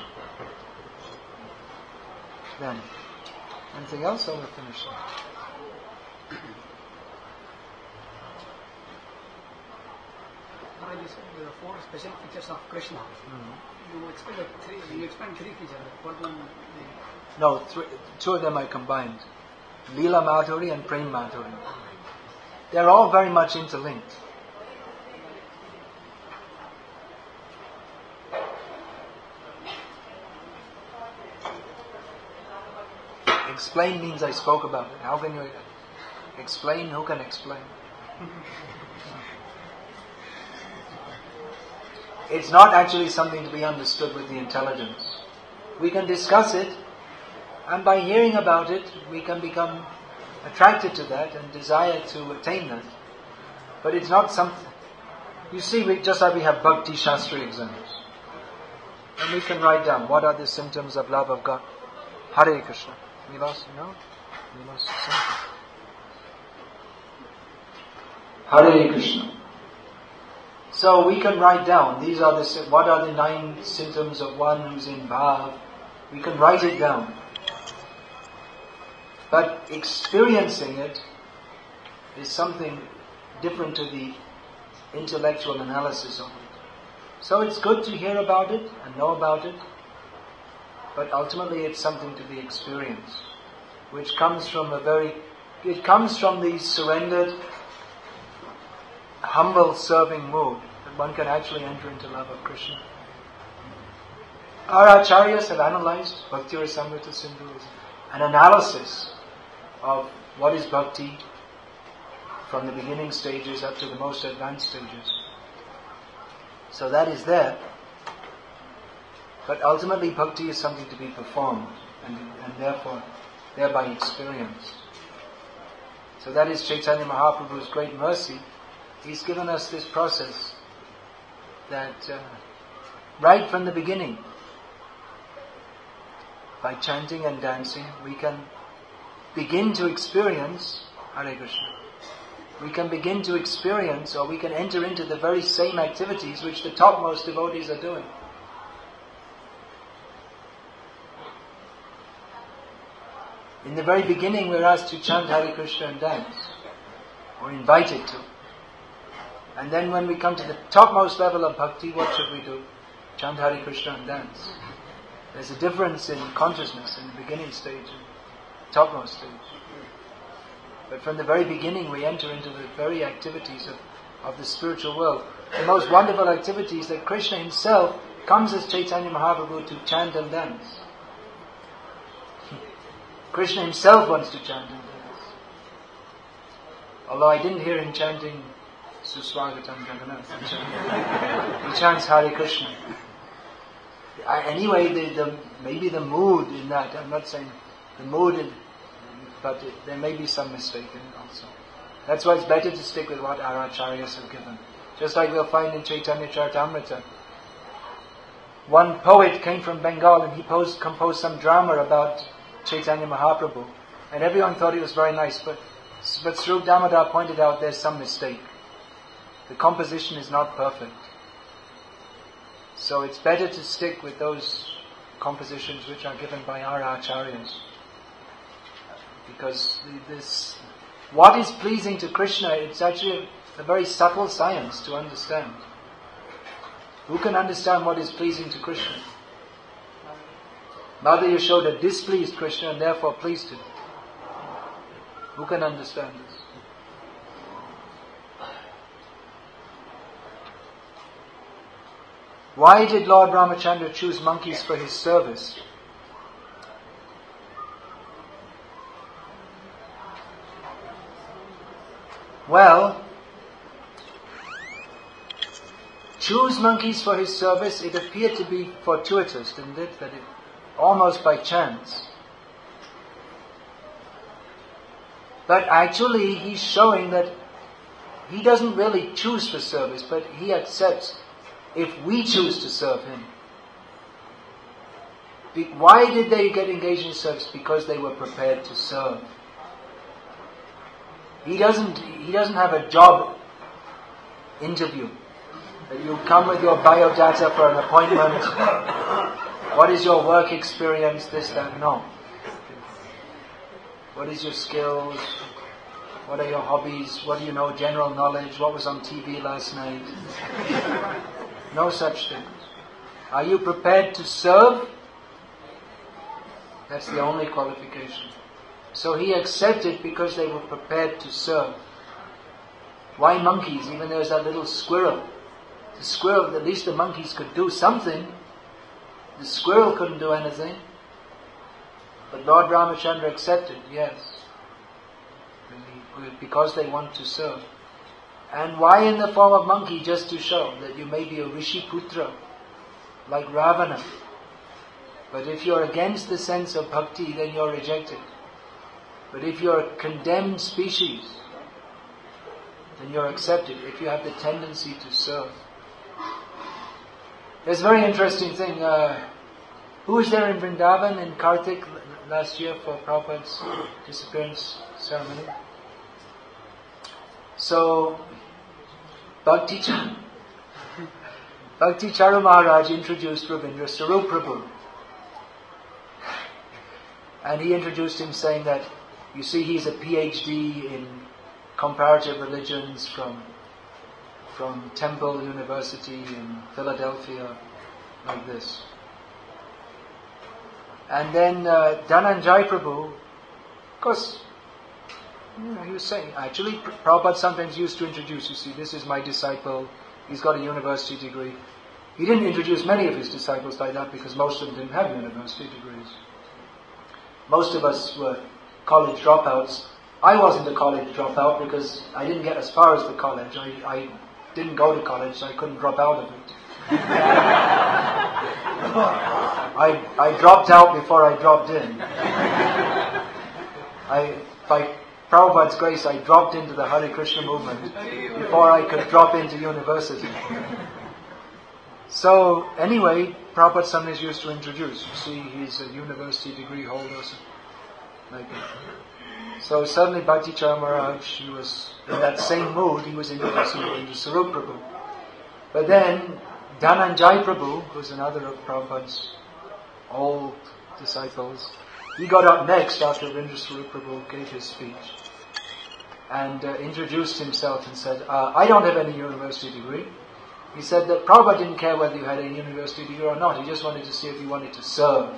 Then, anything else? Or we're finished now? Maharaj, you said there are four special features of Krishna. Mm-hmm. You explained three. You explained three features. What one? No, three, two of them I combined: Leela Madhuri and Prem Madhuri. They're all very much interlinked. Explain means I spoke about it. How can you explain? Who can explain? It's not actually something to be understood with the intelligence. We can discuss it, and by hearing about it, we can become attracted to that and desire to attain that. But it's not something... You see, we, just like we have Bhakti Shastri exams, and we can write down what are the symptoms of love of God. Hare Krishna. We lost, no? We lost something. Hare Krishna. So we can write down, these are the, what are the nine symptoms of one who's in bhav. We can write it down. But experiencing it is something different to the intellectual analysis of it. So it's good to hear about it and know about it, but ultimately it's something to be experienced, which comes from a very, it comes from the surrendered, humble serving mood, that one can actually enter into love of Krishna. Our acharyas have analyzed, Bhakti Rasamrita Sindhu is an analysis of what is bhakti from the beginning stages up to the most advanced stages. So that is there. But ultimately bhakti is something to be performed and, and therefore thereby experienced. So that is Chaitanya Mahaprabhu's great mercy. He's given us this process that uh, right from the beginning, by chanting and dancing, we can begin to experience Hare Krishna. We can begin to experience, or we can enter into the very same activities which the topmost devotees are doing. In the very beginning, we're asked to chant Hare Krishna and dance, or invited to. And then when we come to the topmost level of bhakti, what should we do? Chant Hare Krishna and dance. There's a difference in consciousness in the beginning stage and topmost stage. But from the very beginning, we enter into the very activities of, of the spiritual world. The most wonderful activities that Krishna himself comes as Chaitanya Mahaprabhu to chant and dance. Krishna himself wants to chant and dance. Although I didn't hear him chanting Suswagatam Jagannath. He chants Hare Krishna. I, anyway, the, the, maybe the mood in that, I'm not saying the mood, in, but it, there may be some mistake in it also. That's why it's better to stick with what our acharyas have given. Just like we'll find in Chaitanya Charitamrita. One poet came from Bengal and he posed, composed some drama about Chaitanya Mahaprabhu. And everyone thought it was very nice, but, but Swarup Damodar pointed out there's some mistake. The composition is not perfect. So it's better to stick with those compositions which are given by our acharyas. Because this, what is pleasing to Krishna, it's actually a, a very subtle science to understand. Who can understand what is pleasing to Krishna? Mother Yashoda displeased Krishna and therefore pleased him. Who can understand this? Why did Lord Ramachandra choose monkeys for his service? Well, choose monkeys for his service, it appeared to be fortuitous, didn't it? That it, almost by chance. But actually he's showing that he doesn't really choose for service, but he accepts if we choose to serve him. Be- why did they get engaged in service? Because they were prepared to serve. He doesn't, he doesn't have a job interview. That you come with your biodata for an appointment. What is your work experience? This, that. No. What is your skills? What are your hobbies? What do you know? General knowledge. What was on T V last night? No such thing. Are you prepared to serve? That's the only qualification. So he accepted because they were prepared to serve. Why monkeys? Even there's that little squirrel. The squirrel, at least the monkeys could do something. The squirrel couldn't do anything. But Lord Ramachandra accepted, yes. Because they want to serve. And why in the form of monkey? Just to show that you may be a Rishi Putra, like Ravana. But if you're against the sense of bhakti, then you're rejected. But if you're a condemned species, then you're accepted, if you have the tendency to serve. There's a very interesting thing. Uh, who was there in Vrindavan in Kartik last year for Prabhupada's disappearance ceremony? So, Bhakti, Ch- Bhakti Charu Maharaj introduced Ravindra Sarup Prabhu. And he introduced him saying that, you see, he's a P H D in comparative religions from from Temple University in Philadelphia, like this. And then uh, Dhananjay Prabhu, of course, you know, he was saying, actually, Prabhupada sometimes used to introduce, you see, this is my disciple, he's got a university degree. He didn't introduce many of his disciples like that because most of them didn't have university degrees. Most of us were college dropouts. I wasn't a college dropout because I didn't get as far as the college. I, I didn't go to college, so I couldn't drop out of it. I, I dropped out before I dropped in. I, by Prabhupada's grace, I dropped into the Hare Krishna movement before I could drop into university. So, anyway, Prabhupada sometimes used to introduce. You see, he's a university degree holder. So, like that. So suddenly Bhakti Chara Maharaj, he was in that same mood, he was introducing into Sarup Prabhu. But then, Dhananjay Prabhu, who's another of Prabhupada's old disciples, he got up next after Indra Sarup Prabhu gave his speech and uh, introduced himself and said, uh, I don't have any university degree. He said that Prabhupada didn't care whether you had a university degree or not, he just wanted to see if you wanted to serve.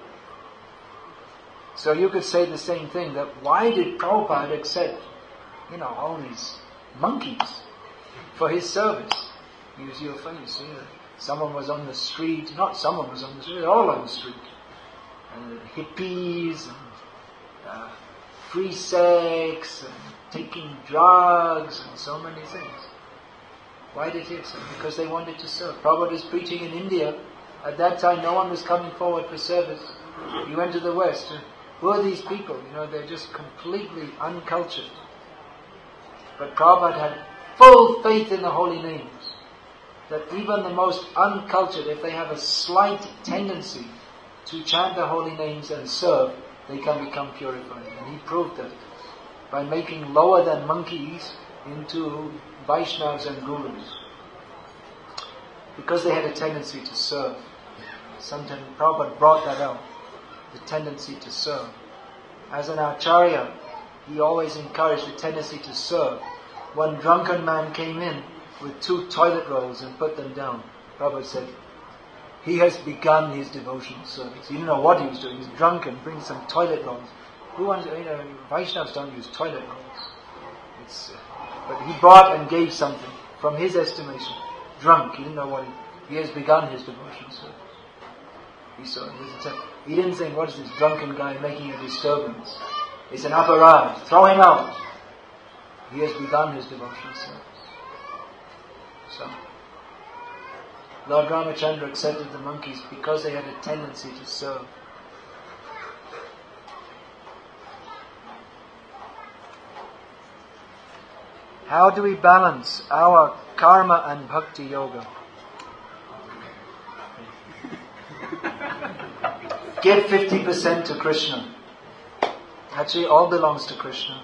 So you could say the same thing, that why did Prabhupada accept, you know, all these monkeys for his service? Because you'll find, you see, that someone was on the street, not someone was on the street, all on the street. And hippies, and uh, free sex, and taking drugs, and so many things. Why did he accept? Because they wanted to serve. Prabhupada was preaching in India. At that time, no one was coming forward for service. He went to the West. Who are these people? You know, they're just completely uncultured. But Prabhupada had full faith in the holy names. That even the most uncultured, if they have a slight tendency to chant the holy names and serve, they can become purified. And he proved that by making lower than monkeys into Vaishnavas and Gurus. Because they had a tendency to serve. Sometimes Prabhupada brought that out. The tendency to serve. As an Acharya, he always encouraged the tendency to serve. One drunken man came in with two toilet rolls and put them down. Prabhupada said, he has begun his devotional service. He didn't know what he was doing. He was drunken, bring some toilet rolls. Who wants, you know, Vaishnavas don't use toilet rolls. It's, uh, but he brought and gave something from his estimation. Drunk, he didn't know what he, he has begun his devotional service. He saw it. He didn't think, what is this drunken guy making a disturbance? It's an aparad. Throw him out. He has begun his devotional service. So, Lord Ramachandra accepted the monkeys because they had a tendency to serve. How do we balance our karma and bhakti yoga? Give fifty percent to Krishna. Actually, all belongs to Krishna.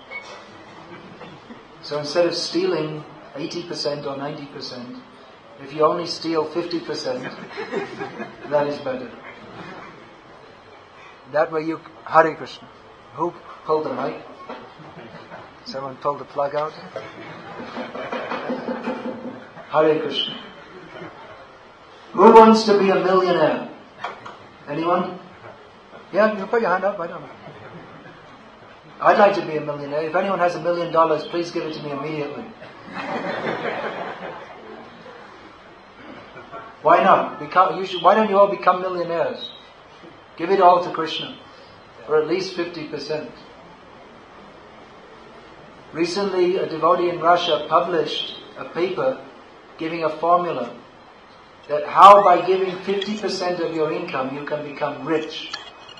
So instead of stealing eighty percent or ninety percent, if you only steal fifty percent, that is better. That way you... Hare Krishna. Who pulled the mic? Someone pulled the plug out? Hare Krishna. Who wants to be a millionaire? Anyone? Yeah, you put your hand up, I don't know. I'd like to be a millionaire. If anyone has a million dollars, please give it to me immediately. Why not? Become, you should, why don't you all become millionaires? Give it all to Krishna. Or at least fifty percent. Recently, a devotee in Russia published a paper giving a formula that how by giving fifty percent of your income you can become rich.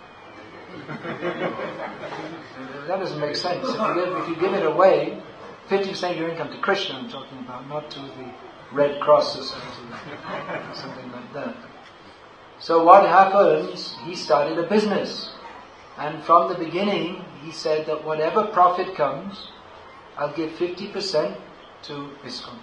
That doesn't make sense. If you give, if you give it away, fifty percent of your income to Krishna, I'm talking about, not to the Red Cross Society, something like that. So what happens, he started a business. And from the beginning, he said that whatever profit comes, I'll give fifty percent to ISKCON.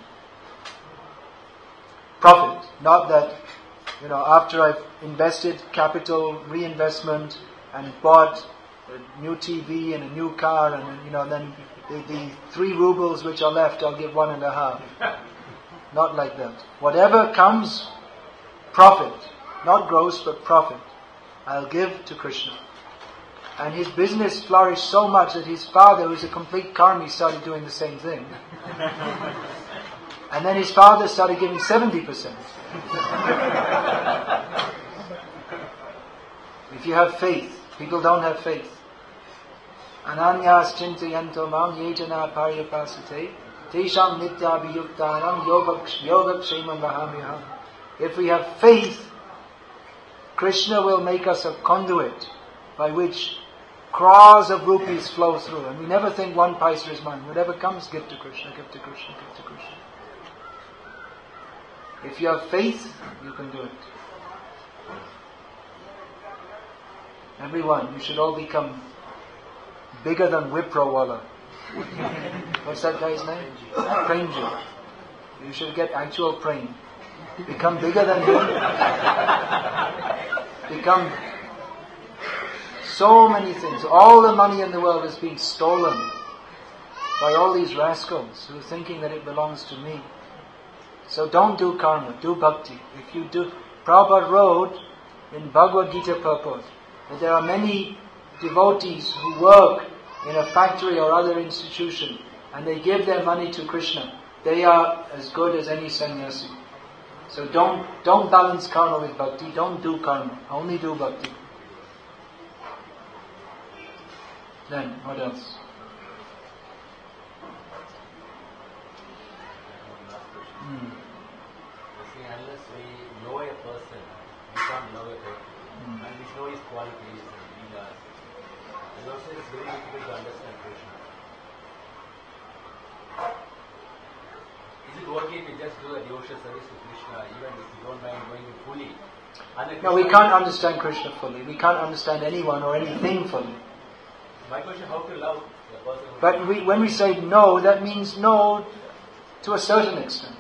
Profit. Not that, you know, after I've invested capital, reinvestment, and bought a new T V and a new car, and, you know, then the, the three rubles which are left, I'll give one and a half. Not like that. Whatever comes, profit. Not gross, but profit. I'll give to Krishna. And his business flourished so much that his father, who's a complete karmi, started doing the same thing. And then his father started giving seventy percent. If you have faith, people don't have faith. Ananyas chintayanto mam yejana paryapasate tesham nityabhiyuktanam yogakshemam vahamyaham. If we have faith, Krishna will make us a conduit by which crores of rupees flow through. And we never think one paisa is mine. Whatever comes, give to Krishna, give to Krishna, give to Krishna. If you have faith, you can do it. Everyone, you should all become bigger than Wiprawala. What's that guy's name? Premji. You should get actual prem. Become bigger than him. Become so many things. All the money in the world is being stolen by all these rascals who are thinking that it belongs to me. So don't do karma, do bhakti. If you do, Prabhupada wrote in Bhagavad Gita purport that there are many devotees who work in a factory or other institution and they give their money to Krishna. They are as good as any sannyasi. So don't don't balance karma with bhakti. Don't do karma. Only do bhakti. Then, what else? Hmm. See, unless we know a person, we can't know a person. Mm. And we know his qualities and leelas. And also it's very difficult to understand Krishna. Is it okay if we just do a devotional service to Krishna, even if we don't mind knowing him fully? And no, we can't understand Krishna fully. We can't understand anyone or anything fully. My question, how to love the person who... But we, when we say no, that means no to a certain extent.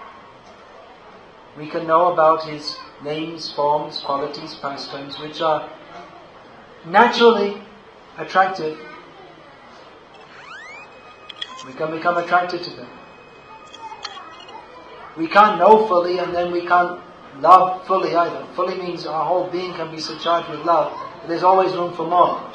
We can know about his names, forms, qualities, pastimes, which are naturally attractive. We can become attracted to them. We can't know fully and then we can't love fully either. Fully means our whole being can be surcharged with love, but there's always room for more.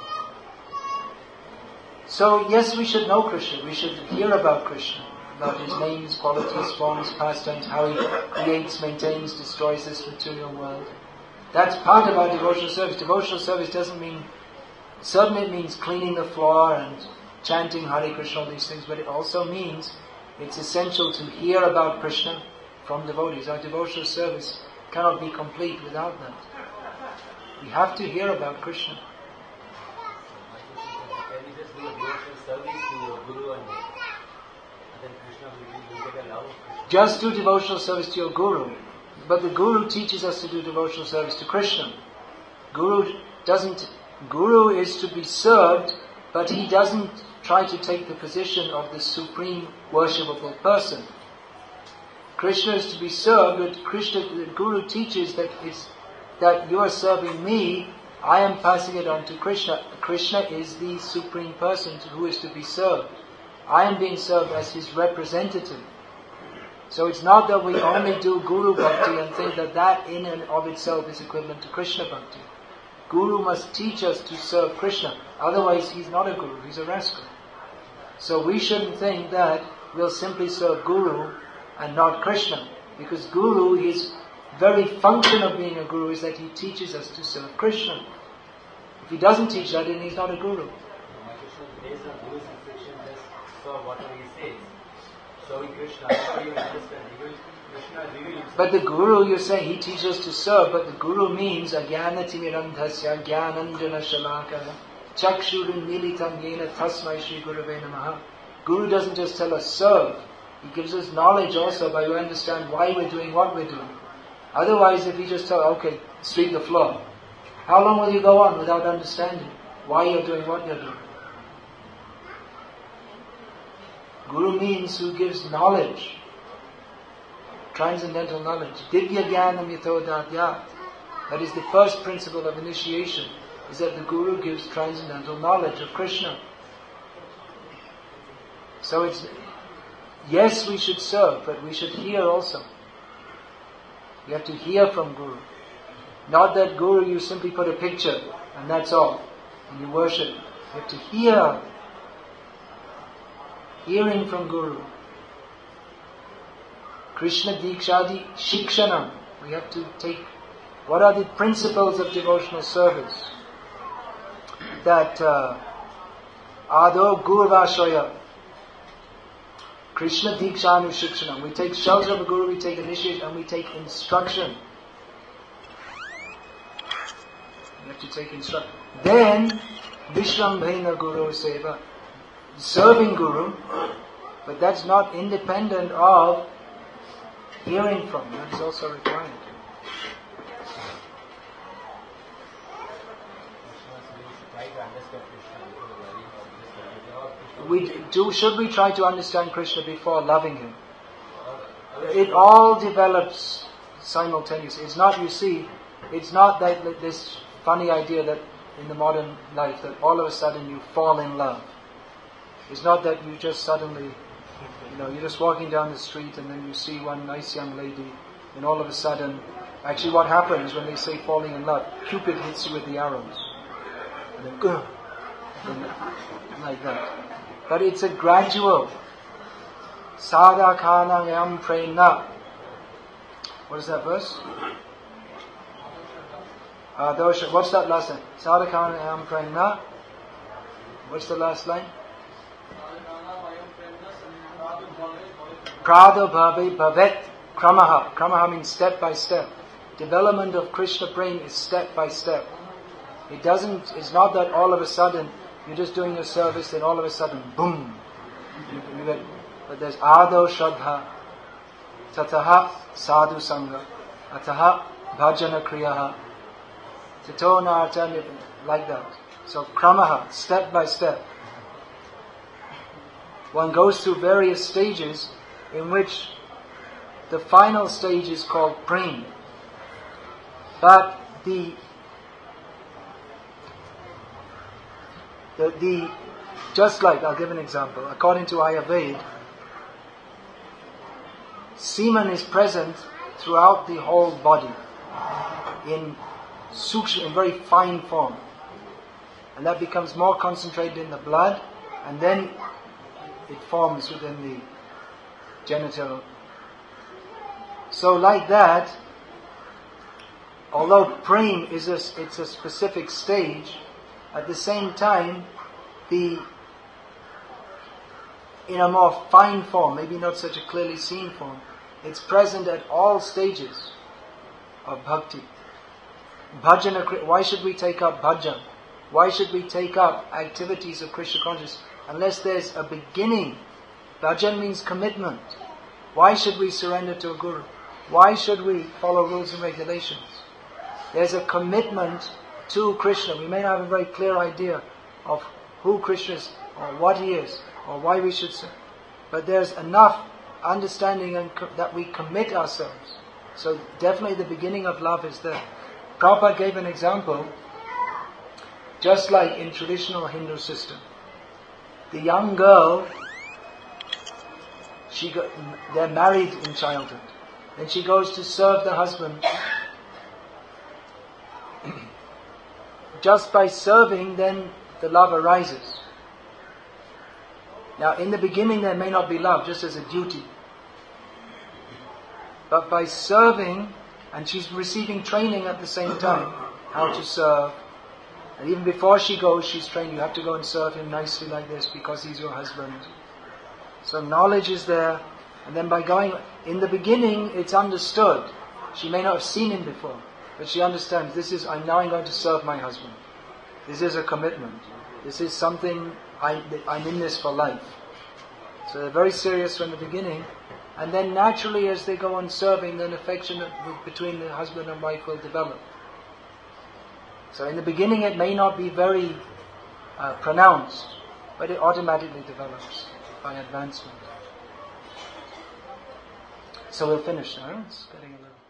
So yes, we should know Krishna. We should hear about Krishna, about his names, qualities, forms, pastimes, how he creates, maintains, destroys this material world. That's part of our devotional service. Devotional service doesn't mean, certainly it means cleaning the floor and chanting Hare Krishna, all these things, but it also means it's essential to hear about Krishna from devotees. Our devotional service cannot be complete without that. We have to hear about Krishna. Can we just do a devotional service to your Guru and then Krishna will get a love of Krishna? Just do devotional service to your Guru. But the Guru teaches us to do devotional service to Krishna. Guru doesn't, Guru is to be served, but he doesn't try to take the position of the supreme worshipable person. Krishna is to be served, but Krishna, the Guru teaches that it's, that you are serving me, I am passing it on to Krishna. Krishna is the supreme person who is to be served. I am being served as his representative. So it's not that we only do Guru Bhakti and think that that in and of itself is equivalent to Krishna Bhakti. Guru must teach us to serve Krishna. Otherwise he's not a Guru, he's a rascal. So we shouldn't think that we'll simply serve Guru and not Krishna. Because Guru, his very function of being a Guru is that he teaches us to serve Krishna. If he doesn't teach that, then he's not a Guru. My question is based on Guru's instruction, just saw whatever he says. Serving Krishna, I don't even understand. Krishna reveals. But the Guru, you're saying, he teaches us to serve, but the Guru means Agyanatimirandhasya Gyananjana Shalakaya Chakshurin Militam Yena Tasmai Shri Gurave Namaha. Guru doesn't just tell us serve, he gives us knowledge also by we understand why we're doing what we're doing. Otherwise, if you just tell, okay, sweep the floor, how long will you go on without understanding why you're doing what you're doing? Guru means who gives knowledge, transcendental knowledge. Divya Jnanam Yato Datyat. That is the first principle of initiation, is that the Guru gives transcendental knowledge of Krishna. So it's, yes, we should serve, but we should hear also. We have to hear from Guru. Not that Guru, you simply put a picture and that's all, and you worship. You have to hear. Hearing from Guru. Krishna Dikshadi Shikshanam. We have to take, what are the principles of devotional service? That Ado Gurvashaya. Krishna Dikshanu Shikshanam. We take shelter of a Guru, we take initiation, and we take instruction. have to take instruction. Then, Vishrambhena Guru Seva, serving Guru, but that's not independent of hearing from. That is also required. We do. Should we try to understand Krishna before loving Him? It all develops simultaneously. It's not, you see, it's not that, that this funny idea that in the modern life that all of a sudden you fall in love. It's not that you just suddenly, you know, you're just walking down the street and then you see one nice young lady and all of a sudden, actually what happens when they say falling in love, Cupid hits you with the arrows. And then, Ugh, and then like that. But it's a gradual. Sadhakanayam prena. What is that verse? Uh, those, what's that last line? Sadhakanayam prena. What's the last line? Pradabhavi bhavet kramaha. Kramaha means step by step. Development of Krishna prema is step by step. It doesn't, it's not that all of a sudden you're just doing your service and all of a sudden, boom. You, you get, but there's ado shraddha, tataha sadhu sangha, ataha bhajana kriyaha, tato nartanya, like that. So kramaha, step by step. One goes through various stages in which the final stage is called prem. But the The, the, just like, I'll give an example, according to Ayurveda, semen is present throughout the whole body in sukshma, in very fine form. And that becomes more concentrated in the blood, and then it forms within the genital. So like that, although prem is a, it's a specific stage, at the same time, the in a more fine form, maybe not such a clearly seen form, it's present at all stages of bhakti. Bhajana, why should we take up bhajan? Why should we take up activities of Krishna consciousness unless there's a beginning? Bhajan means commitment. Why should we surrender to a guru? Why should we follow rules and regulations? There's a commitment to Krishna. We may not have a very clear idea of who Krishna is, or what He is, or why we should serve. But there's enough understanding and co- that we commit ourselves. So definitely the beginning of love is there. Prabhupada gave an example, just like in traditional Hindu system. The young girl, she got, they're married in childhood. Then she goes to serve the husband. Just by serving, then the love arises. Now, in the beginning, there may not be love, just as a duty. But by serving, and she's receiving training at the same time, how to serve. And even before she goes, she's trained, you have to go and serve him nicely like this because he's your husband. So knowledge is there. And then by going, in the beginning, it's understood. She may not have seen him before. But she understands, this is, I'm now I'm going to serve my husband. This is a commitment. This is something, I, I'm in this for life. So they're very serious from the beginning. And then naturally as they go on serving, then affection between the husband and wife will develop. So in the beginning it may not be very uh, pronounced, but it automatically develops by advancement. So we'll finish now. It's getting a little...